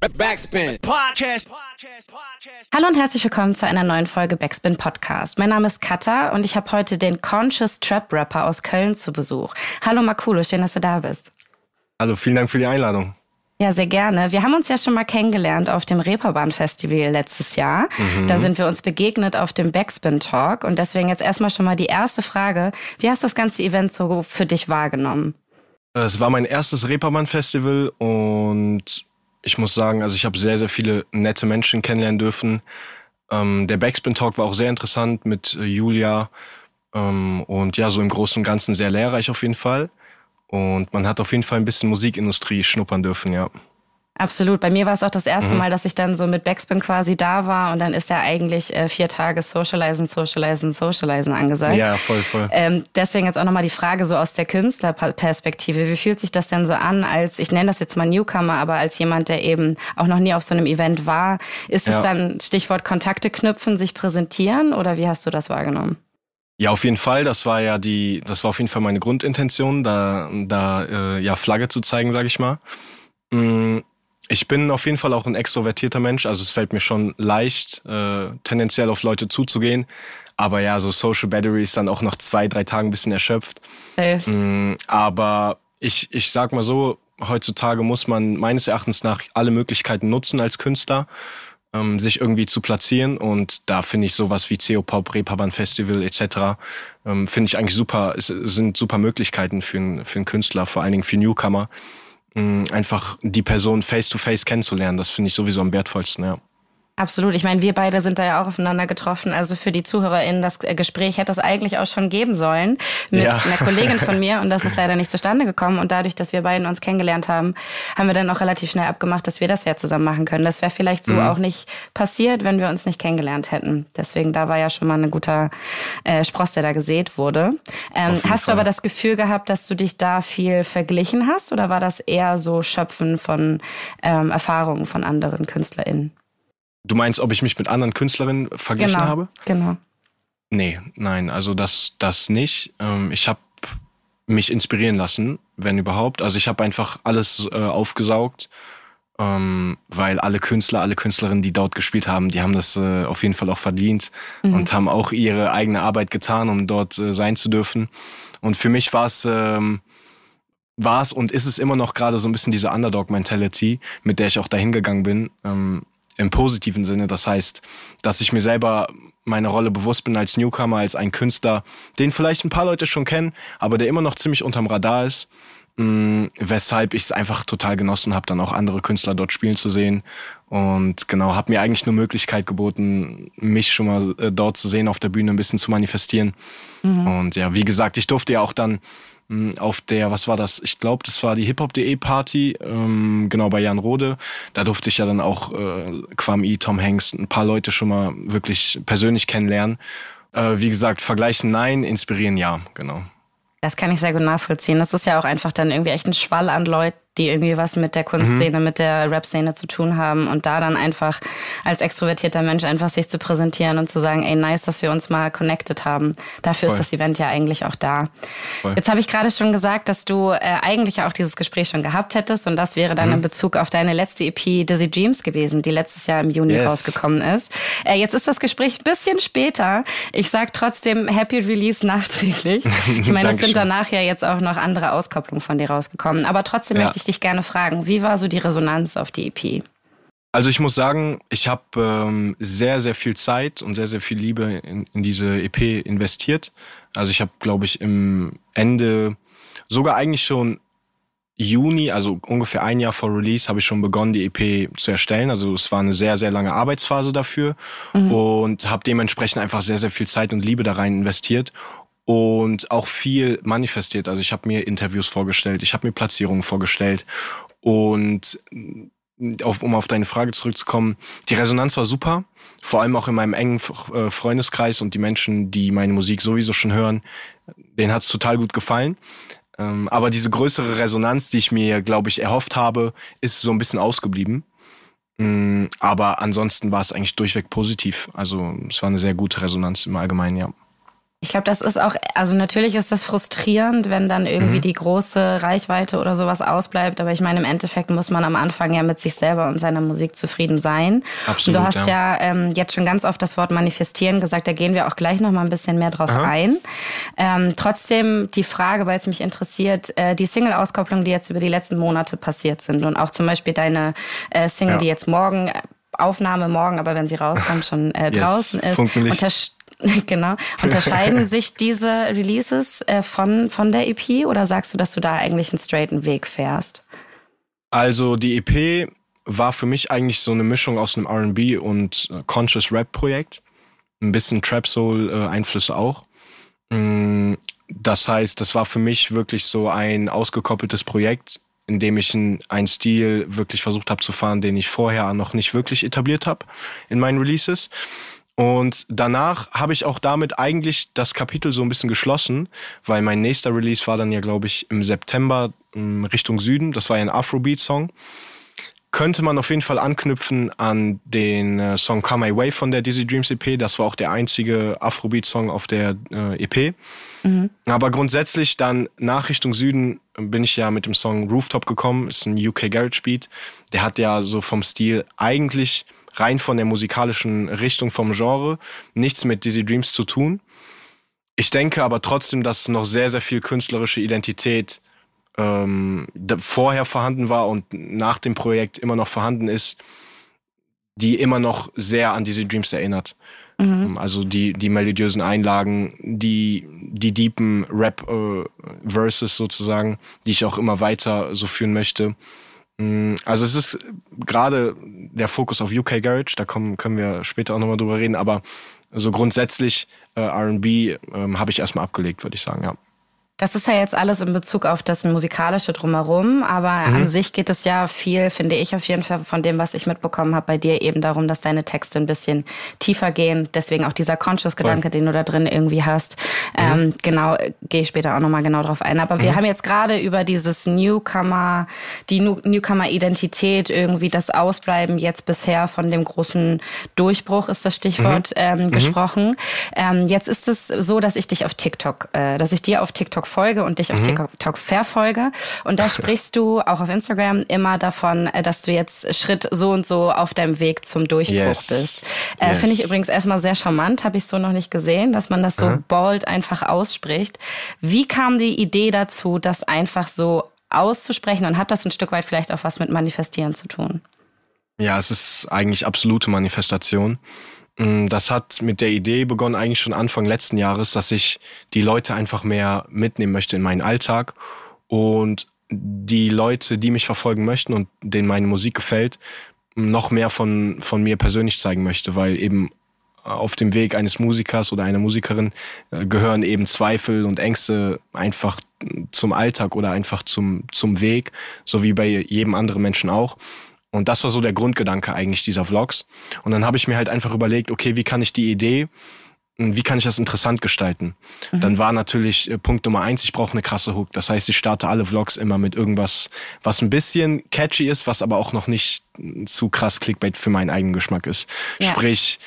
Backspin Podcast. Hallo und herzlich willkommen zu einer neuen Folge Backspin Podcast. Mein Name ist Katha und ich habe heute den Conscious Trap Rapper aus Köln zu Besuch. Hallo Makulo, schön, dass du da bist. Hallo, vielen Dank für die Einladung. Ja, sehr gerne. Wir haben uns ja schon mal kennengelernt auf dem Reeperbahn Festival letztes Jahr. Da sind wir uns begegnet auf dem Backspin Talk und deswegen jetzt erstmal schon mal die erste Frage. Wie hast du das ganze Event so für dich wahrgenommen? Es war mein erstes Reeperbahn Festival und ich muss sagen, also ich habe sehr, sehr viele nette Menschen kennenlernen dürfen. Der Backspin Talk war auch sehr interessant mit Julia und ja, so im Großen und Ganzen sehr lehrreich auf jeden Fall. Und man hat auf jeden Fall ein bisschen Musikindustrie schnuppern dürfen, ja. Absolut. Bei mir war es auch das erste Mal, dass ich dann so mit Backspin quasi da war und dann ist ja eigentlich 4 Tage Socializen angesagt. Ja, voll. Deswegen jetzt auch nochmal die Frage so aus der Künstlerperspektive. Wie fühlt sich das denn so an als, ich nenne das jetzt mal Newcomer, aber als jemand, der eben auch noch nie auf so einem Event war? Ist es dann Stichwort Kontakte knüpfen, sich präsentieren oder wie hast du das wahrgenommen? Ja, auf jeden Fall. Das war auf jeden Fall meine Grundintention, da Flagge zu zeigen, sag ich mal. Ich bin auf jeden Fall auch ein extrovertierter Mensch, also es fällt mir schon leicht, tendenziell auf Leute zuzugehen. Aber ja, so Social Battery ist dann auch nach 2-3 Tagen ein bisschen erschöpft. Aber ich sag mal so, heutzutage muss man meines Erachtens nach alle Möglichkeiten nutzen als Künstler, sich irgendwie zu platzieren. Und da finde ich sowas wie CO-Pop, Reeperbahn Festival etc. Finde ich eigentlich super, es sind super Möglichkeiten für einen Künstler, vor allen Dingen für Newcomer. Einfach die Person face-to-face kennenzulernen, das finde ich sowieso am wertvollsten, ja. Absolut. Ich meine, wir beide sind da ja auch aufeinander getroffen. Also für die ZuhörerInnen, das Gespräch hätte es eigentlich auch schon geben sollen mit einer Kollegin von mir und das ist leider nicht zustande gekommen. Und dadurch, dass wir beiden uns kennengelernt haben, haben wir dann auch relativ schnell abgemacht, dass wir das ja zusammen machen können. Das wäre vielleicht so auch nicht passiert, wenn wir uns nicht kennengelernt hätten. Deswegen, da war ja schon mal ein guter Spross, der da gesät wurde. Hast du aber das Gefühl gehabt, dass du dich da viel verglichen hast oder war das eher so Schöpfen von Erfahrungen von anderen KünstlerInnen? Du meinst, ob ich mich mit anderen Künstlerinnen verglichen habe? Genau. Nein, also das nicht. Ich habe mich inspirieren lassen, wenn überhaupt. Also ich habe einfach alles aufgesaugt, weil alle Künstler, alle Künstlerinnen, die dort gespielt haben, die haben das auf jeden Fall auch verdient und haben auch ihre eigene Arbeit getan, um dort sein zu dürfen. Und für mich war es und ist es immer noch gerade so ein bisschen diese Underdog-Mentality, mit der ich auch dahin gegangen bin, im positiven Sinne. Das heißt, dass ich mir selber meine Rolle bewusst bin als Newcomer, als ein Künstler, den vielleicht ein paar Leute schon kennen, aber der immer noch ziemlich unterm Radar ist. Weshalb ich es einfach total genossen habe, dann auch andere Künstler dort spielen zu sehen. Und genau, habe mir eigentlich nur Möglichkeit geboten, mich schon mal dort zu sehen, auf der Bühne ein bisschen zu manifestieren. Und ja, wie gesagt, ich durfte ja auch dann auf der, was war das? Ich glaube, das war die Hip-Hop.de Party, genau bei Jan Rode. Da durfte ich ja dann auch Kwame, Tom Hanks, ein paar Leute schon mal wirklich persönlich kennenlernen. Wie gesagt, vergleichen nein, inspirieren ja, genau. Das kann ich sehr gut nachvollziehen. Das ist ja auch einfach dann irgendwie echt ein Schwall an Leuten, die irgendwie was mit der Kunstszene, mit der Rap-Szene zu tun haben und da dann einfach als extrovertierter Mensch einfach sich zu präsentieren und zu sagen, ey, nice, dass wir uns mal connected haben. Dafür ist das Event ja eigentlich auch da. Jetzt habe ich gerade schon gesagt, dass du eigentlich ja auch dieses Gespräch schon gehabt hättest und das wäre dann in Bezug auf deine letzte EP Dizzy Dreams gewesen, die letztes Jahr im Juni rausgekommen ist. Jetzt ist das Gespräch ein bisschen später. Ich sage trotzdem Happy Release nachträglich. Ich meine, es sind danach ja jetzt auch noch andere Auskopplungen von dir rausgekommen. Aber trotzdem möchte ich dich gerne fragen, wie war so die Resonanz auf die EP? Also ich muss sagen, ich habe sehr, sehr viel Zeit und sehr, sehr viel Liebe in diese EP investiert. Also ich habe, glaube ich, im Ende, sogar eigentlich schon Juni, also ungefähr ein Jahr vor Release, habe ich schon begonnen, die EP zu erstellen. Also es war eine sehr, sehr lange Arbeitsphase dafür und habe dementsprechend einfach sehr, sehr viel Zeit und Liebe da rein investiert. Und auch viel manifestiert. Also ich habe mir Interviews vorgestellt, ich habe mir Platzierungen vorgestellt. Und um auf deine Frage zurückzukommen, die Resonanz war super. Vor allem auch in meinem engen Freundeskreis und die Menschen, die meine Musik sowieso schon hören, denen hat es total gut gefallen. Aber diese größere Resonanz, die ich mir, glaube ich, erhofft habe, ist so ein bisschen ausgeblieben. Aber ansonsten war es eigentlich durchweg positiv. Also es war eine sehr gute Resonanz im Allgemeinen, ja. Ich glaube, das ist auch, also natürlich ist das frustrierend, wenn dann irgendwie die große Reichweite oder sowas ausbleibt. Aber ich meine, im Endeffekt muss man am Anfang ja mit sich selber und seiner Musik zufrieden sein. Absolut, und du hast ja jetzt schon ganz oft das Wort manifestieren gesagt. Da gehen wir auch gleich noch mal ein bisschen mehr drauf ein. Trotzdem die Frage, weil es mich interessiert, die Single-Auskopplungen, die jetzt über die letzten Monate passiert sind und auch zum Beispiel deine Single, die jetzt morgen, Aufnahme morgen, aber wenn sie rauskommt, schon draußen ist. Genau. Unterscheiden sich diese Releases von der EP oder sagst du, dass du da eigentlich einen straighten Weg fährst? Also die EP war für mich eigentlich so eine Mischung aus einem R&B und Conscious Rap Projekt. Ein bisschen Trap Soul Einflüsse auch. Das heißt, das war für mich wirklich so ein ausgekoppeltes Projekt, in dem ich einen Stil wirklich versucht habe zu fahren, den ich vorher noch nicht wirklich etabliert habe in meinen Releases. Und danach habe ich auch damit eigentlich das Kapitel so ein bisschen geschlossen, weil mein nächster Release war dann ja, glaube ich, im September Richtung Süden. Das war ja ein Afrobeat-Song. Könnte man auf jeden Fall anknüpfen an den Song Come My Way von der Dizzy Dreams EP. Das war auch der einzige Afrobeat-Song auf der EP. Aber grundsätzlich dann nach Richtung Süden bin ich ja mit dem Song Rooftop gekommen. Ist ein UK Garage Beat. Der hat ja so vom Stil eigentlich rein von der musikalischen Richtung, vom Genre, nichts mit Dizzy Dreams zu tun. Ich denke aber trotzdem, dass noch sehr, sehr viel künstlerische Identität vorher vorhanden war und nach dem Projekt immer noch vorhanden ist, die immer noch sehr an Dizzy Dreams erinnert. Also die melodiösen Einlagen, die deepen Rap-Verses sozusagen, die ich auch immer weiter so führen möchte. Also es ist gerade der Fokus auf UK Garage, da können wir später auch nochmal drüber reden, aber so grundsätzlich R&B habe ich erstmal abgelegt, würde ich sagen, ja. Das ist ja jetzt alles in Bezug auf das Musikalische drumherum, aber an sich geht es ja viel, finde ich auf jeden Fall, von dem, was ich mitbekommen habe bei dir, eben darum, dass deine Texte ein bisschen tiefer gehen. Deswegen auch dieser Conscious-Gedanke, den du da drin irgendwie hast. Genau, gehe ich später auch nochmal genau drauf ein. Aber wir haben jetzt gerade über dieses die Newcomer-Identität, irgendwie das Ausbleiben jetzt bisher von dem großen Durchbruch, ist das Stichwort, gesprochen. Jetzt ist es so, dass ich dir auf TikTok folge und dich auf TikTok verfolge. Und da sprichst du auch auf Instagram immer davon, dass du jetzt Schritt so und so auf deinem Weg zum Durchbruch bist. Finde ich übrigens erstmal sehr charmant, habe ich so noch nicht gesehen, dass man das so bold einfach ausspricht. Wie kam die Idee dazu, das einfach so auszusprechen und hat das ein Stück weit vielleicht auch was mit Manifestieren zu tun? Ja, es ist eigentlich absolute Manifestation. Das hat mit der Idee begonnen, eigentlich schon Anfang letzten Jahres, dass ich die Leute einfach mehr mitnehmen möchte in meinen Alltag und die Leute, die mich verfolgen möchten und denen meine Musik gefällt, noch mehr von mir persönlich zeigen möchte, weil eben auf dem Weg eines Musikers oder einer Musikerin gehören eben Zweifel und Ängste einfach zum Alltag oder einfach zum Weg, so wie bei jedem anderen Menschen auch. Und das war so der Grundgedanke eigentlich dieser Vlogs. Und dann habe ich mir halt einfach überlegt, okay, wie kann ich das interessant gestalten? Dann war natürlich Punkt Nummer 1, ich brauche eine krasse Hook. Das heißt, ich starte alle Vlogs immer mit irgendwas, was ein bisschen catchy ist, was aber auch noch nicht zu krass Clickbait für meinen eigenen Geschmack ist. Ja. Sprich,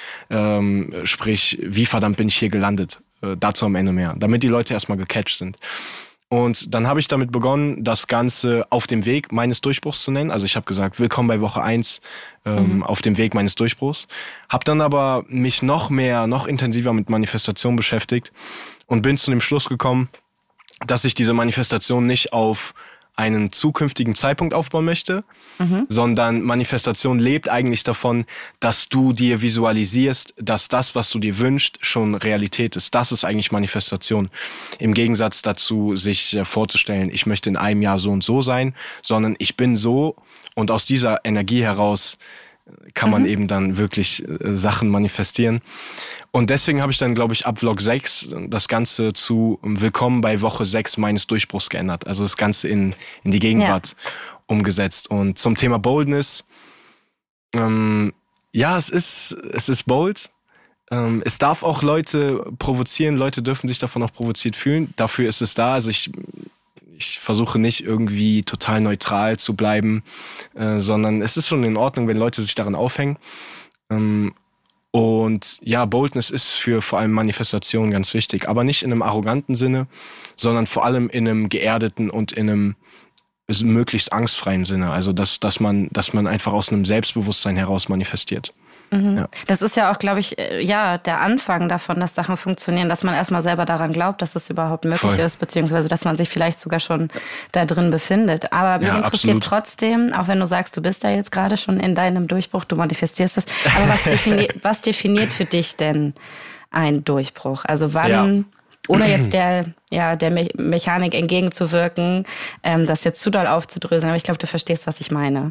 wie verdammt bin ich hier gelandet? Dazu am Ende mehr. Damit die Leute erstmal gecatcht sind. Und dann habe ich damit begonnen, das Ganze auf dem Weg meines Durchbruchs zu nennen. Also ich habe gesagt, willkommen bei Woche 1 auf dem Weg meines Durchbruchs. Habe dann aber mich noch intensiver mit Manifestation beschäftigt und bin zu dem Schluss gekommen, dass ich diese Manifestation nicht auf einen zukünftigen Zeitpunkt aufbauen möchte, sondern Manifestation lebt eigentlich davon, dass du dir visualisierst, dass das, was du dir wünschst, schon Realität ist. Das ist eigentlich Manifestation. Im Gegensatz dazu, sich vorzustellen, ich möchte in einem Jahr so und so sein, sondern ich bin so und aus dieser Energie heraus kann man eben dann wirklich Sachen manifestieren. Und deswegen habe ich dann, glaube ich, ab Vlog 6 das Ganze zu Willkommen bei Woche 6 meines Durchbruchs geändert. Also das Ganze in die Gegenwart umgesetzt. Und zum Thema Boldness, es ist bold. Es darf auch Leute provozieren. Leute dürfen sich davon auch provoziert fühlen. Dafür ist es da. Also ich versuche nicht irgendwie total neutral zu bleiben, sondern es ist schon in Ordnung, wenn Leute sich daran aufhängen. Und Und ja, Boldness ist für vor allem Manifestation ganz wichtig, aber nicht in einem arroganten Sinne, sondern vor allem in einem geerdeten und in einem möglichst angstfreien Sinne. Also dass man einfach aus einem Selbstbewusstsein heraus manifestiert. Mhm. Ja. Das ist ja auch, glaube ich, der Anfang davon, dass Sachen funktionieren, dass man erstmal selber daran glaubt, dass es überhaupt möglich ist, beziehungsweise dass man sich vielleicht sogar schon da drin befindet. Aber mich interessiert trotzdem, auch wenn du sagst, du bist da jetzt gerade schon in deinem Durchbruch, du manifestierst es, aber was definiert für dich denn ein Durchbruch? Also wann, ohne jetzt der Mechanik entgegenzuwirken, das jetzt zu doll aufzudröseln, aber ich glaube, du verstehst, was ich meine.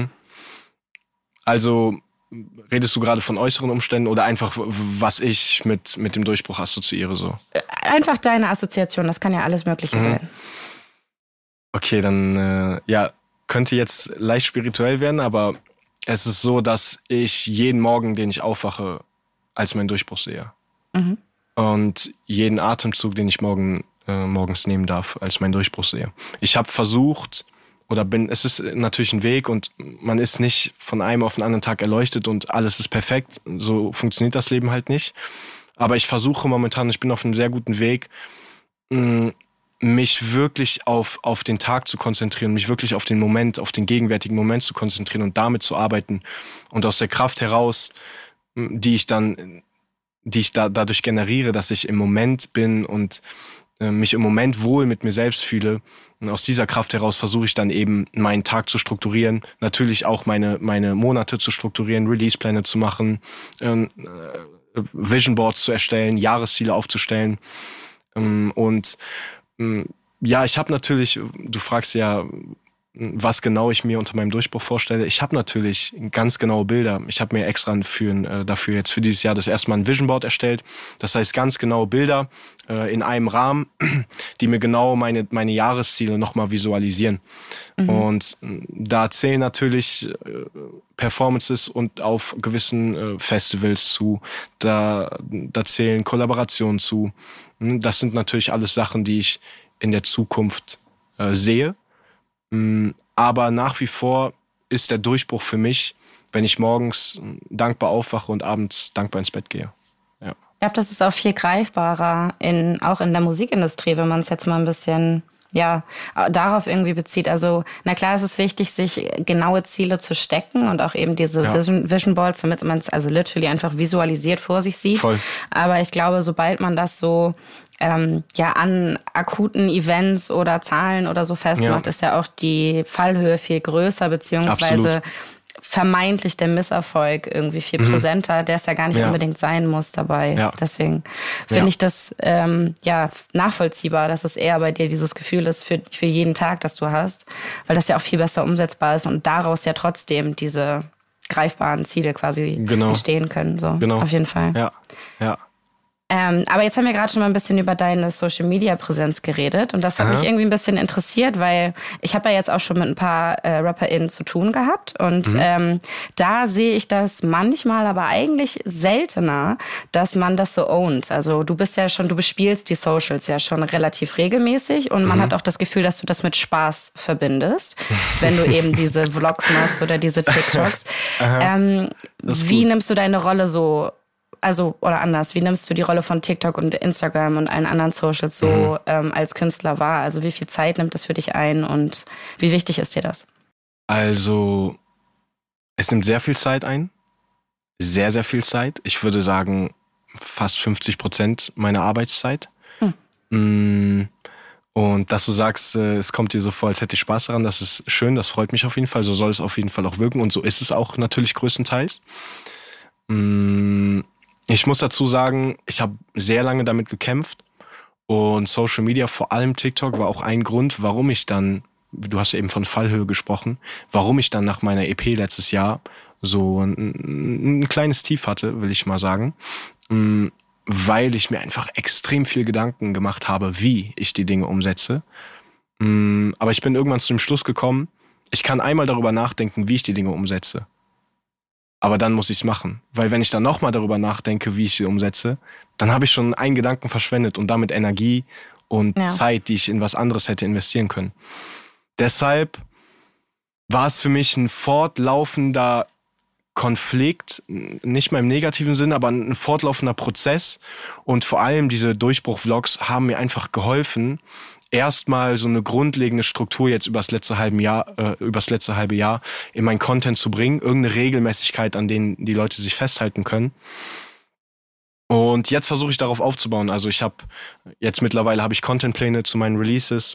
Also redest du gerade von äußeren Umständen oder einfach, was ich mit dem Durchbruch assoziiere? So? Einfach deine Assoziation, das kann ja alles Mögliche sein. Okay, dann könnte jetzt leicht spirituell werden, aber es ist so, dass ich jeden Morgen, den ich aufwache, als meinen Durchbruch sehe. Mhm. Und jeden Atemzug, den ich morgens nehmen darf, als meinen Durchbruch sehe. Ich habe versucht, es ist natürlich ein Weg und man ist nicht von einem auf den anderen Tag erleuchtet und alles ist perfekt. So funktioniert das Leben halt nicht. Aber ich versuche momentan, ich bin auf einem sehr guten Weg, mich wirklich auf den Tag zu konzentrieren, mich wirklich auf den Moment, auf den gegenwärtigen Moment zu konzentrieren und damit zu arbeiten. Und aus der Kraft heraus, die ich dadurch generiere, dass ich im Moment bin und mich im Moment wohl mit mir selbst fühle. Und aus dieser Kraft heraus versuche ich dann eben meinen Tag zu strukturieren, natürlich auch meine Monate zu strukturieren, Releasepläne zu machen, Vision Boards zu erstellen, Jahresziele aufzustellen. Und ich habe natürlich, du fragst ja, was genau ich mir unter meinem Durchbruch vorstelle. Ich habe natürlich ganz genaue Bilder. Ich habe mir extra dafür jetzt für dieses Jahr das erste Mal ein Vision Board erstellt. Das heißt ganz genaue Bilder in einem Rahmen, die mir genau meine Jahresziele nochmal visualisieren. Mhm. Und da zählen natürlich Performances und auf gewissen Festivals zu. Da zählen Kollaborationen zu. Das sind natürlich alles Sachen, die ich in der Zukunft sehe. Aber nach wie vor ist der Durchbruch für mich, wenn ich morgens dankbar aufwache und abends dankbar ins Bett gehe. Ja. Ich glaube, das ist auch viel greifbarer, auch in der Musikindustrie, wenn man es jetzt mal ein bisschen darauf irgendwie bezieht. Also, na klar, es ist wichtig, sich genaue Ziele zu stecken und auch eben diese Vision Boards, damit man es also literally einfach visualisiert vor sich sieht. Voll. Aber ich glaube, sobald man das so an akuten Events oder Zahlen oder so festmacht, ist ja auch die Fallhöhe viel größer, beziehungsweise vermeintlich der Misserfolg irgendwie viel präsenter, der es ja gar nicht unbedingt sein muss dabei. Ja. Deswegen finde ich das nachvollziehbar, dass es eher bei dir dieses Gefühl ist für jeden Tag, das du hast, weil das ja auch viel besser umsetzbar ist und daraus ja trotzdem diese greifbaren Ziele quasi entstehen können. So, auf jeden Fall. Ja, ja. Aber jetzt haben wir gerade schon mal ein bisschen über deine Social-Media-Präsenz geredet und das hat mich irgendwie ein bisschen interessiert, weil ich habe ja jetzt auch schon mit ein paar RapperInnen zu tun gehabt und da sehe ich das manchmal, aber eigentlich seltener, dass man das so ownt. Also du bespielst die Socials ja schon relativ regelmäßig und man hat auch das Gefühl, dass du das mit Spaß verbindest, wenn du eben diese Vlogs machst oder diese TikToks. Wie nimmst du deine Rolle so? Also, oder anders, wie nimmst du die Rolle von TikTok und Instagram und allen anderen Socials so als Künstler wahr? Also, wie viel Zeit nimmt das für dich ein und wie wichtig ist dir das? Also, es nimmt sehr viel Zeit ein. Sehr, sehr viel Zeit. Ich würde sagen, fast 50% meiner Arbeitszeit. Und dass du sagst, es kommt dir so vor, als hätte ich Spaß daran, das ist schön, das freut mich auf jeden Fall. So soll es auf jeden Fall auch wirken und so ist es auch natürlich größtenteils. Ich muss dazu sagen, ich habe sehr lange damit gekämpft und Social Media, vor allem TikTok, war auch ein Grund, warum ich dann, du hast ja eben von Fallhöhe gesprochen, warum ich dann nach meiner EP letztes Jahr so ein kleines Tief hatte, will ich mal sagen, weil ich mir einfach extrem viel Gedanken gemacht habe, wie ich die Dinge umsetze. Aber ich bin irgendwann zu dem Schluss gekommen, ich kann einmal darüber nachdenken, wie ich die Dinge umsetze. Aber dann muss ich es machen. Weil wenn ich dann nochmal darüber nachdenke, wie ich sie umsetze, dann habe ich schon einen Gedanken verschwendet und damit Energie und Zeit, die ich in was anderes hätte investieren können. Deshalb war es für mich ein fortlaufender Konflikt, nicht mal im negativen Sinne, aber ein fortlaufender Prozess. Und vor allem diese Durchbruch-Vlogs haben mir einfach geholfen, erstmal so eine grundlegende Struktur jetzt übers letzte halbe Jahr in mein Content zu bringen, irgendeine Regelmäßigkeit, an denen die Leute sich festhalten können. Und jetzt versuche ich darauf aufzubauen. Also mittlerweile habe ich Contentpläne zu meinen Releases.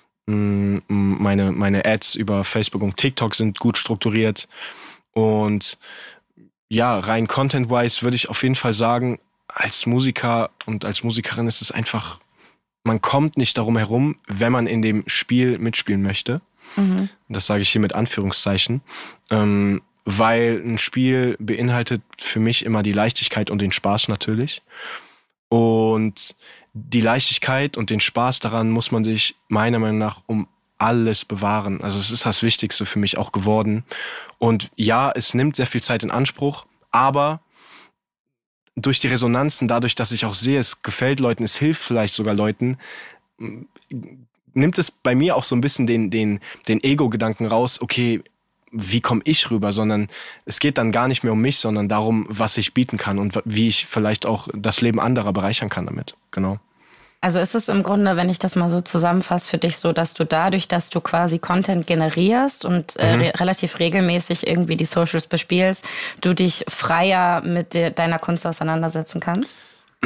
Meine Ads über Facebook und TikTok sind gut strukturiert. Und ja, rein content-wise würde ich auf jeden Fall sagen, als Musiker und als Musikerin ist es einfach, man kommt nicht darum herum, wenn man in dem Spiel mitspielen möchte. Mhm. Das sage ich hier mit Anführungszeichen. Weil ein Spiel beinhaltet für mich immer die Leichtigkeit und den Spaß natürlich. Und die Leichtigkeit und den Spaß daran muss man sich meiner Meinung nach um alles bewahren. Also es ist das Wichtigste für mich auch geworden. Und ja, es nimmt sehr viel Zeit in Anspruch, aber durch die Resonanzen, dadurch, dass ich auch sehe, es gefällt Leuten, es hilft vielleicht sogar Leuten, nimmt es bei mir auch so ein bisschen den Ego-Gedanken raus, okay, wie komme ich rüber, sondern es geht dann gar nicht mehr um mich, sondern darum, was ich bieten kann und wie ich vielleicht auch das Leben anderer bereichern kann damit. Genau. Also ist es im Grunde, wenn ich das mal so zusammenfasse, für dich so, dass du dadurch, dass du quasi Content generierst und relativ regelmäßig irgendwie die Socials bespielst, du dich freier mit deiner Kunst auseinandersetzen kannst?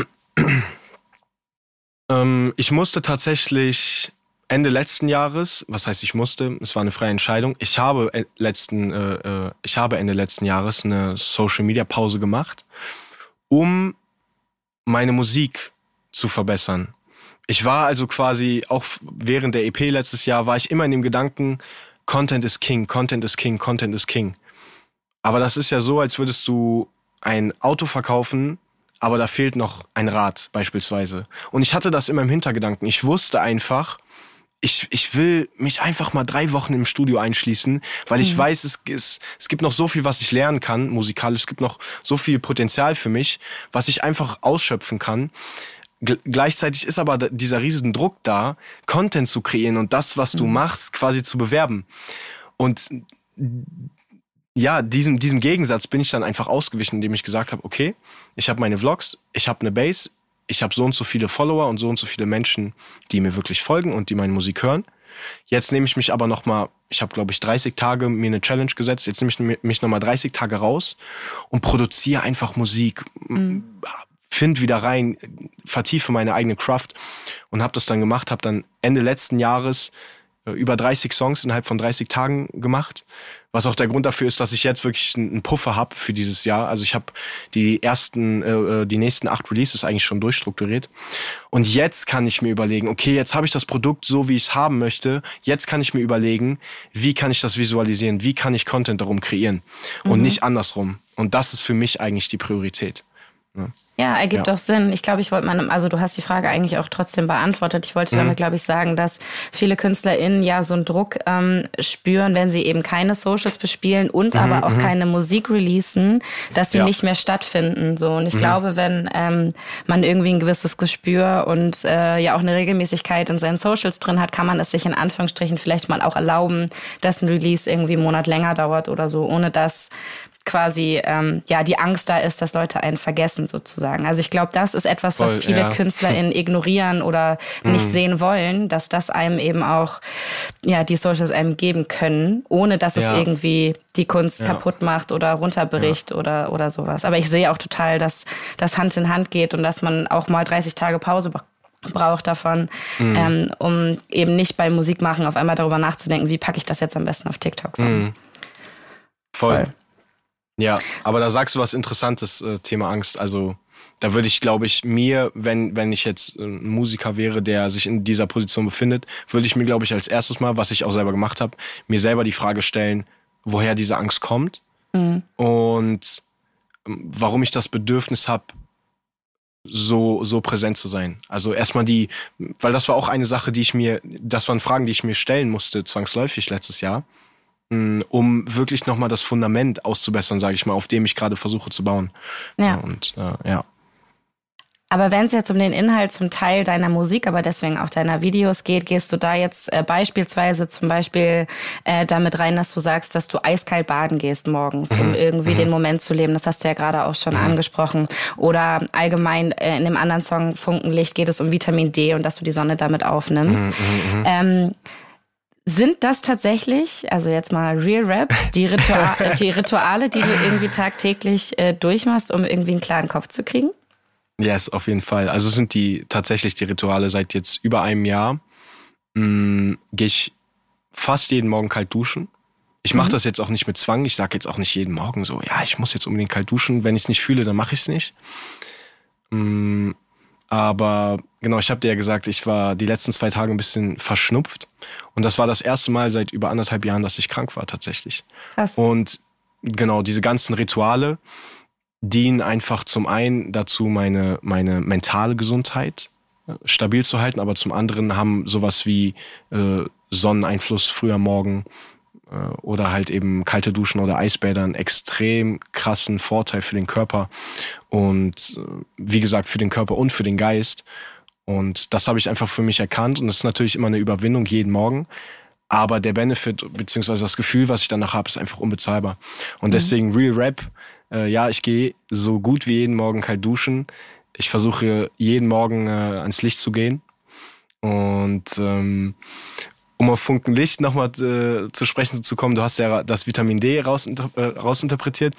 Ich musste tatsächlich Ende letzten Jahres, was heißt ich musste, es war eine freie Entscheidung, ich habe Ende letzten Jahres eine Social-Media-Pause gemacht, um meine Musik zu verbessern. Ich war also quasi, auch während der EP letztes Jahr, war ich immer in dem Gedanken, Content is King, Content is King, Content is King. Aber das ist ja so, als würdest du ein Auto verkaufen, aber da fehlt noch ein Rad beispielsweise. Und ich hatte das immer im Hintergedanken. Ich wusste einfach, ich will mich einfach mal 3 Wochen im Studio einschließen, weil ich weiß, es gibt noch so viel, was ich lernen kann, musikalisch. Es gibt noch so viel Potenzial für mich, was ich einfach ausschöpfen kann. Gleichzeitig ist aber dieser riesen Druck da, Content zu kreieren und das, was du machst, quasi zu bewerben. Und ja, diesem Gegensatz bin ich dann einfach ausgewichen, indem ich gesagt habe, okay, ich habe meine Vlogs, ich habe eine Base, ich habe so und so viele Follower und so und so viele Menschen, die mir wirklich folgen und die meine Musik hören. Jetzt nehme ich mich aber nochmal, ich habe glaube ich 30 Tage mir eine Challenge gesetzt, jetzt nehme ich mich nochmal 30 Tage raus und produziere einfach Musik, finde wieder rein, vertiefe meine eigene Craft und habe das dann gemacht, habe dann Ende letzten Jahres über 30 Songs innerhalb von 30 Tagen gemacht. Was auch der Grund dafür ist, dass ich jetzt wirklich einen Puffer habe für dieses Jahr. Also ich habe die nächsten 8 Releases eigentlich schon durchstrukturiert. Und jetzt kann ich mir überlegen, okay, jetzt habe ich das Produkt so, wie ich es haben möchte. Jetzt kann ich mir überlegen, wie kann ich das visualisieren? Wie kann ich Content darum kreieren? Und nicht andersrum. Und das ist für mich eigentlich die Priorität. Ja, ergibt auch Sinn. Ich glaube, also du hast die Frage eigentlich auch trotzdem beantwortet. Ich wollte damit, glaube ich, sagen, dass viele KünstlerInnen ja so einen Druck spüren, wenn sie eben keine Socials bespielen und aber auch keine Musik releasen, dass sie nicht mehr stattfinden. So. Und ich glaube, wenn man irgendwie ein gewisses Gespür und ja auch eine Regelmäßigkeit in seinen Socials drin hat, kann man es sich in Anführungsstrichen vielleicht mal auch erlauben, dass ein Release irgendwie einen Monat länger dauert oder so, ohne dass quasi die Angst da ist, dass Leute einen vergessen sozusagen. Also ich glaube, das ist etwas, was viele KünstlerInnen ignorieren oder nicht sehen wollen, dass das einem eben auch die Socials einem geben können, ohne dass es irgendwie die Kunst kaputt macht oder runterbricht oder sowas. Aber ich sehe auch total, dass das Hand in Hand geht und dass man auch mal 30 Tage Pause braucht davon, um eben nicht bei Musik machen auf einmal darüber nachzudenken, wie packe ich das jetzt am besten auf TikTok. So. Voll. Ja, aber da sagst du was Interessantes, Thema Angst. Also da würde ich, glaube ich, wenn ich jetzt ein Musiker wäre, der sich in dieser Position befindet, würde ich mir, glaube ich, als erstes Mal, was ich auch selber gemacht habe, mir selber die Frage stellen, woher diese Angst kommt und warum ich das Bedürfnis habe, so präsent zu sein. Also erstmal weil das war auch eine Sache, das waren Fragen, die ich mir stellen musste, zwangsläufig letztes Jahr, um wirklich nochmal das Fundament auszubessern, sage ich mal, auf dem ich gerade versuche zu bauen. Ja. Und Aber wenn es jetzt um den Inhalt zum Teil deiner Musik, aber deswegen auch deiner Videos geht, gehst du da jetzt beispielsweise zum Beispiel damit rein, dass du sagst, dass du eiskalt baden gehst morgens, um irgendwie den Moment zu leben. Das hast du ja gerade auch schon angesprochen. Oder allgemein in dem anderen Song Funkenlicht geht es um Vitamin D und dass du die Sonne damit aufnimmst. Sind das tatsächlich, also jetzt mal Real Rap, die Rituale, die du irgendwie tagtäglich durchmachst, um irgendwie einen klaren Kopf zu kriegen? Yes, auf jeden Fall. Also sind tatsächlich die Rituale seit jetzt über einem Jahr. Gehe ich fast jeden Morgen kalt duschen. Ich mache das jetzt auch nicht mit Zwang. Ich sage jetzt auch nicht jeden Morgen so, ja, ich muss jetzt unbedingt kalt duschen. Wenn ich es nicht fühle, dann mache ich es nicht. Aber genau, ich habe dir ja gesagt, ich war die letzten 2 Tage ein bisschen verschnupft. Und das war das erste Mal seit über 1,5 Jahren, dass ich krank war tatsächlich. Krass. Und genau, diese ganzen Rituale dienen einfach zum einen dazu, meine mentale Gesundheit stabil zu halten, aber zum anderen haben sowas wie Sonneneinfluss früh am Morgen oder halt eben kalte Duschen oder Eisbäder einen extrem krassen Vorteil für den Körper und wie gesagt für den Körper und für den Geist. Und das habe ich einfach für mich erkannt und das ist natürlich immer eine Überwindung jeden Morgen. Aber der Benefit bzw. das Gefühl, was ich danach habe, ist einfach unbezahlbar. Und deswegen Real Rap, ja, ich gehe so gut wie jeden Morgen kalt duschen. Ich versuche jeden Morgen ans Licht zu gehen. Und um auf Funkenlicht nochmal zu sprechen zu kommen, du hast ja das Vitamin D rausinterpretiert.